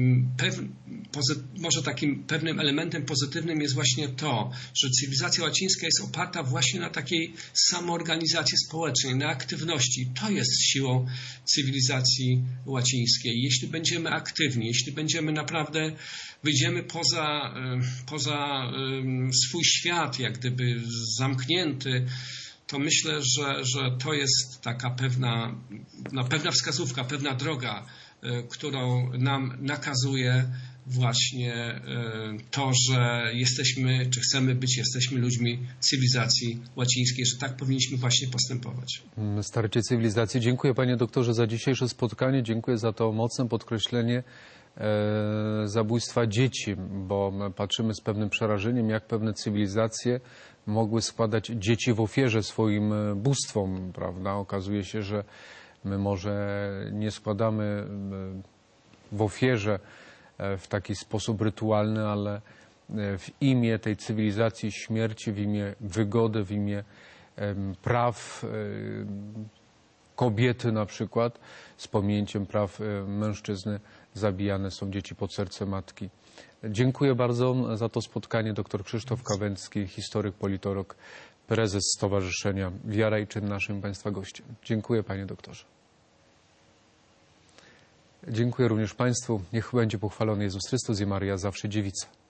może takim pewnym elementem pozytywnym jest właśnie to, że cywilizacja łacińska jest oparta właśnie na takiej samoorganizacji społecznej, na aktywności. To jest siłą cywilizacji łacińskiej. Jeśli będziemy aktywni, jeśli będziemy naprawdę, wyjdziemy poza swój świat, jak gdyby zamknięty, to myślę, że to jest taka pewna wskazówka, pewna droga, którą nam nakazuje właśnie to, że jesteśmy, czy chcemy być, jesteśmy ludźmi cywilizacji łacińskiej, że tak powinniśmy właśnie postępować. Starcie cywilizacji. Dziękuję panie doktorze za dzisiejsze spotkanie. Dziękuję za to mocne podkreślenie zabójstwa dzieci, bo patrzymy z pewnym przerażeniem, jak pewne cywilizacje mogły składać dzieci w ofierze swoim bóstwom, prawda? Okazuje się, że my może nie składamy w ofierze w taki sposób rytualny, ale w imię tej cywilizacji śmierci, w imię wygody, w imię praw kobiety na przykład, z pominięciem praw mężczyzny, zabijane są dzieci pod serce matki. Dziękuję bardzo za to spotkanie. Dr Krzysztof Kawęcki, historyk, politolog, prezes Stowarzyszenia Wiara i Czyn, naszym państwa gościem. Dziękuję panie doktorze. Dziękuję również państwu. Niech będzie pochwalony Jezus Chrystus i Maryja zawsze dziewica.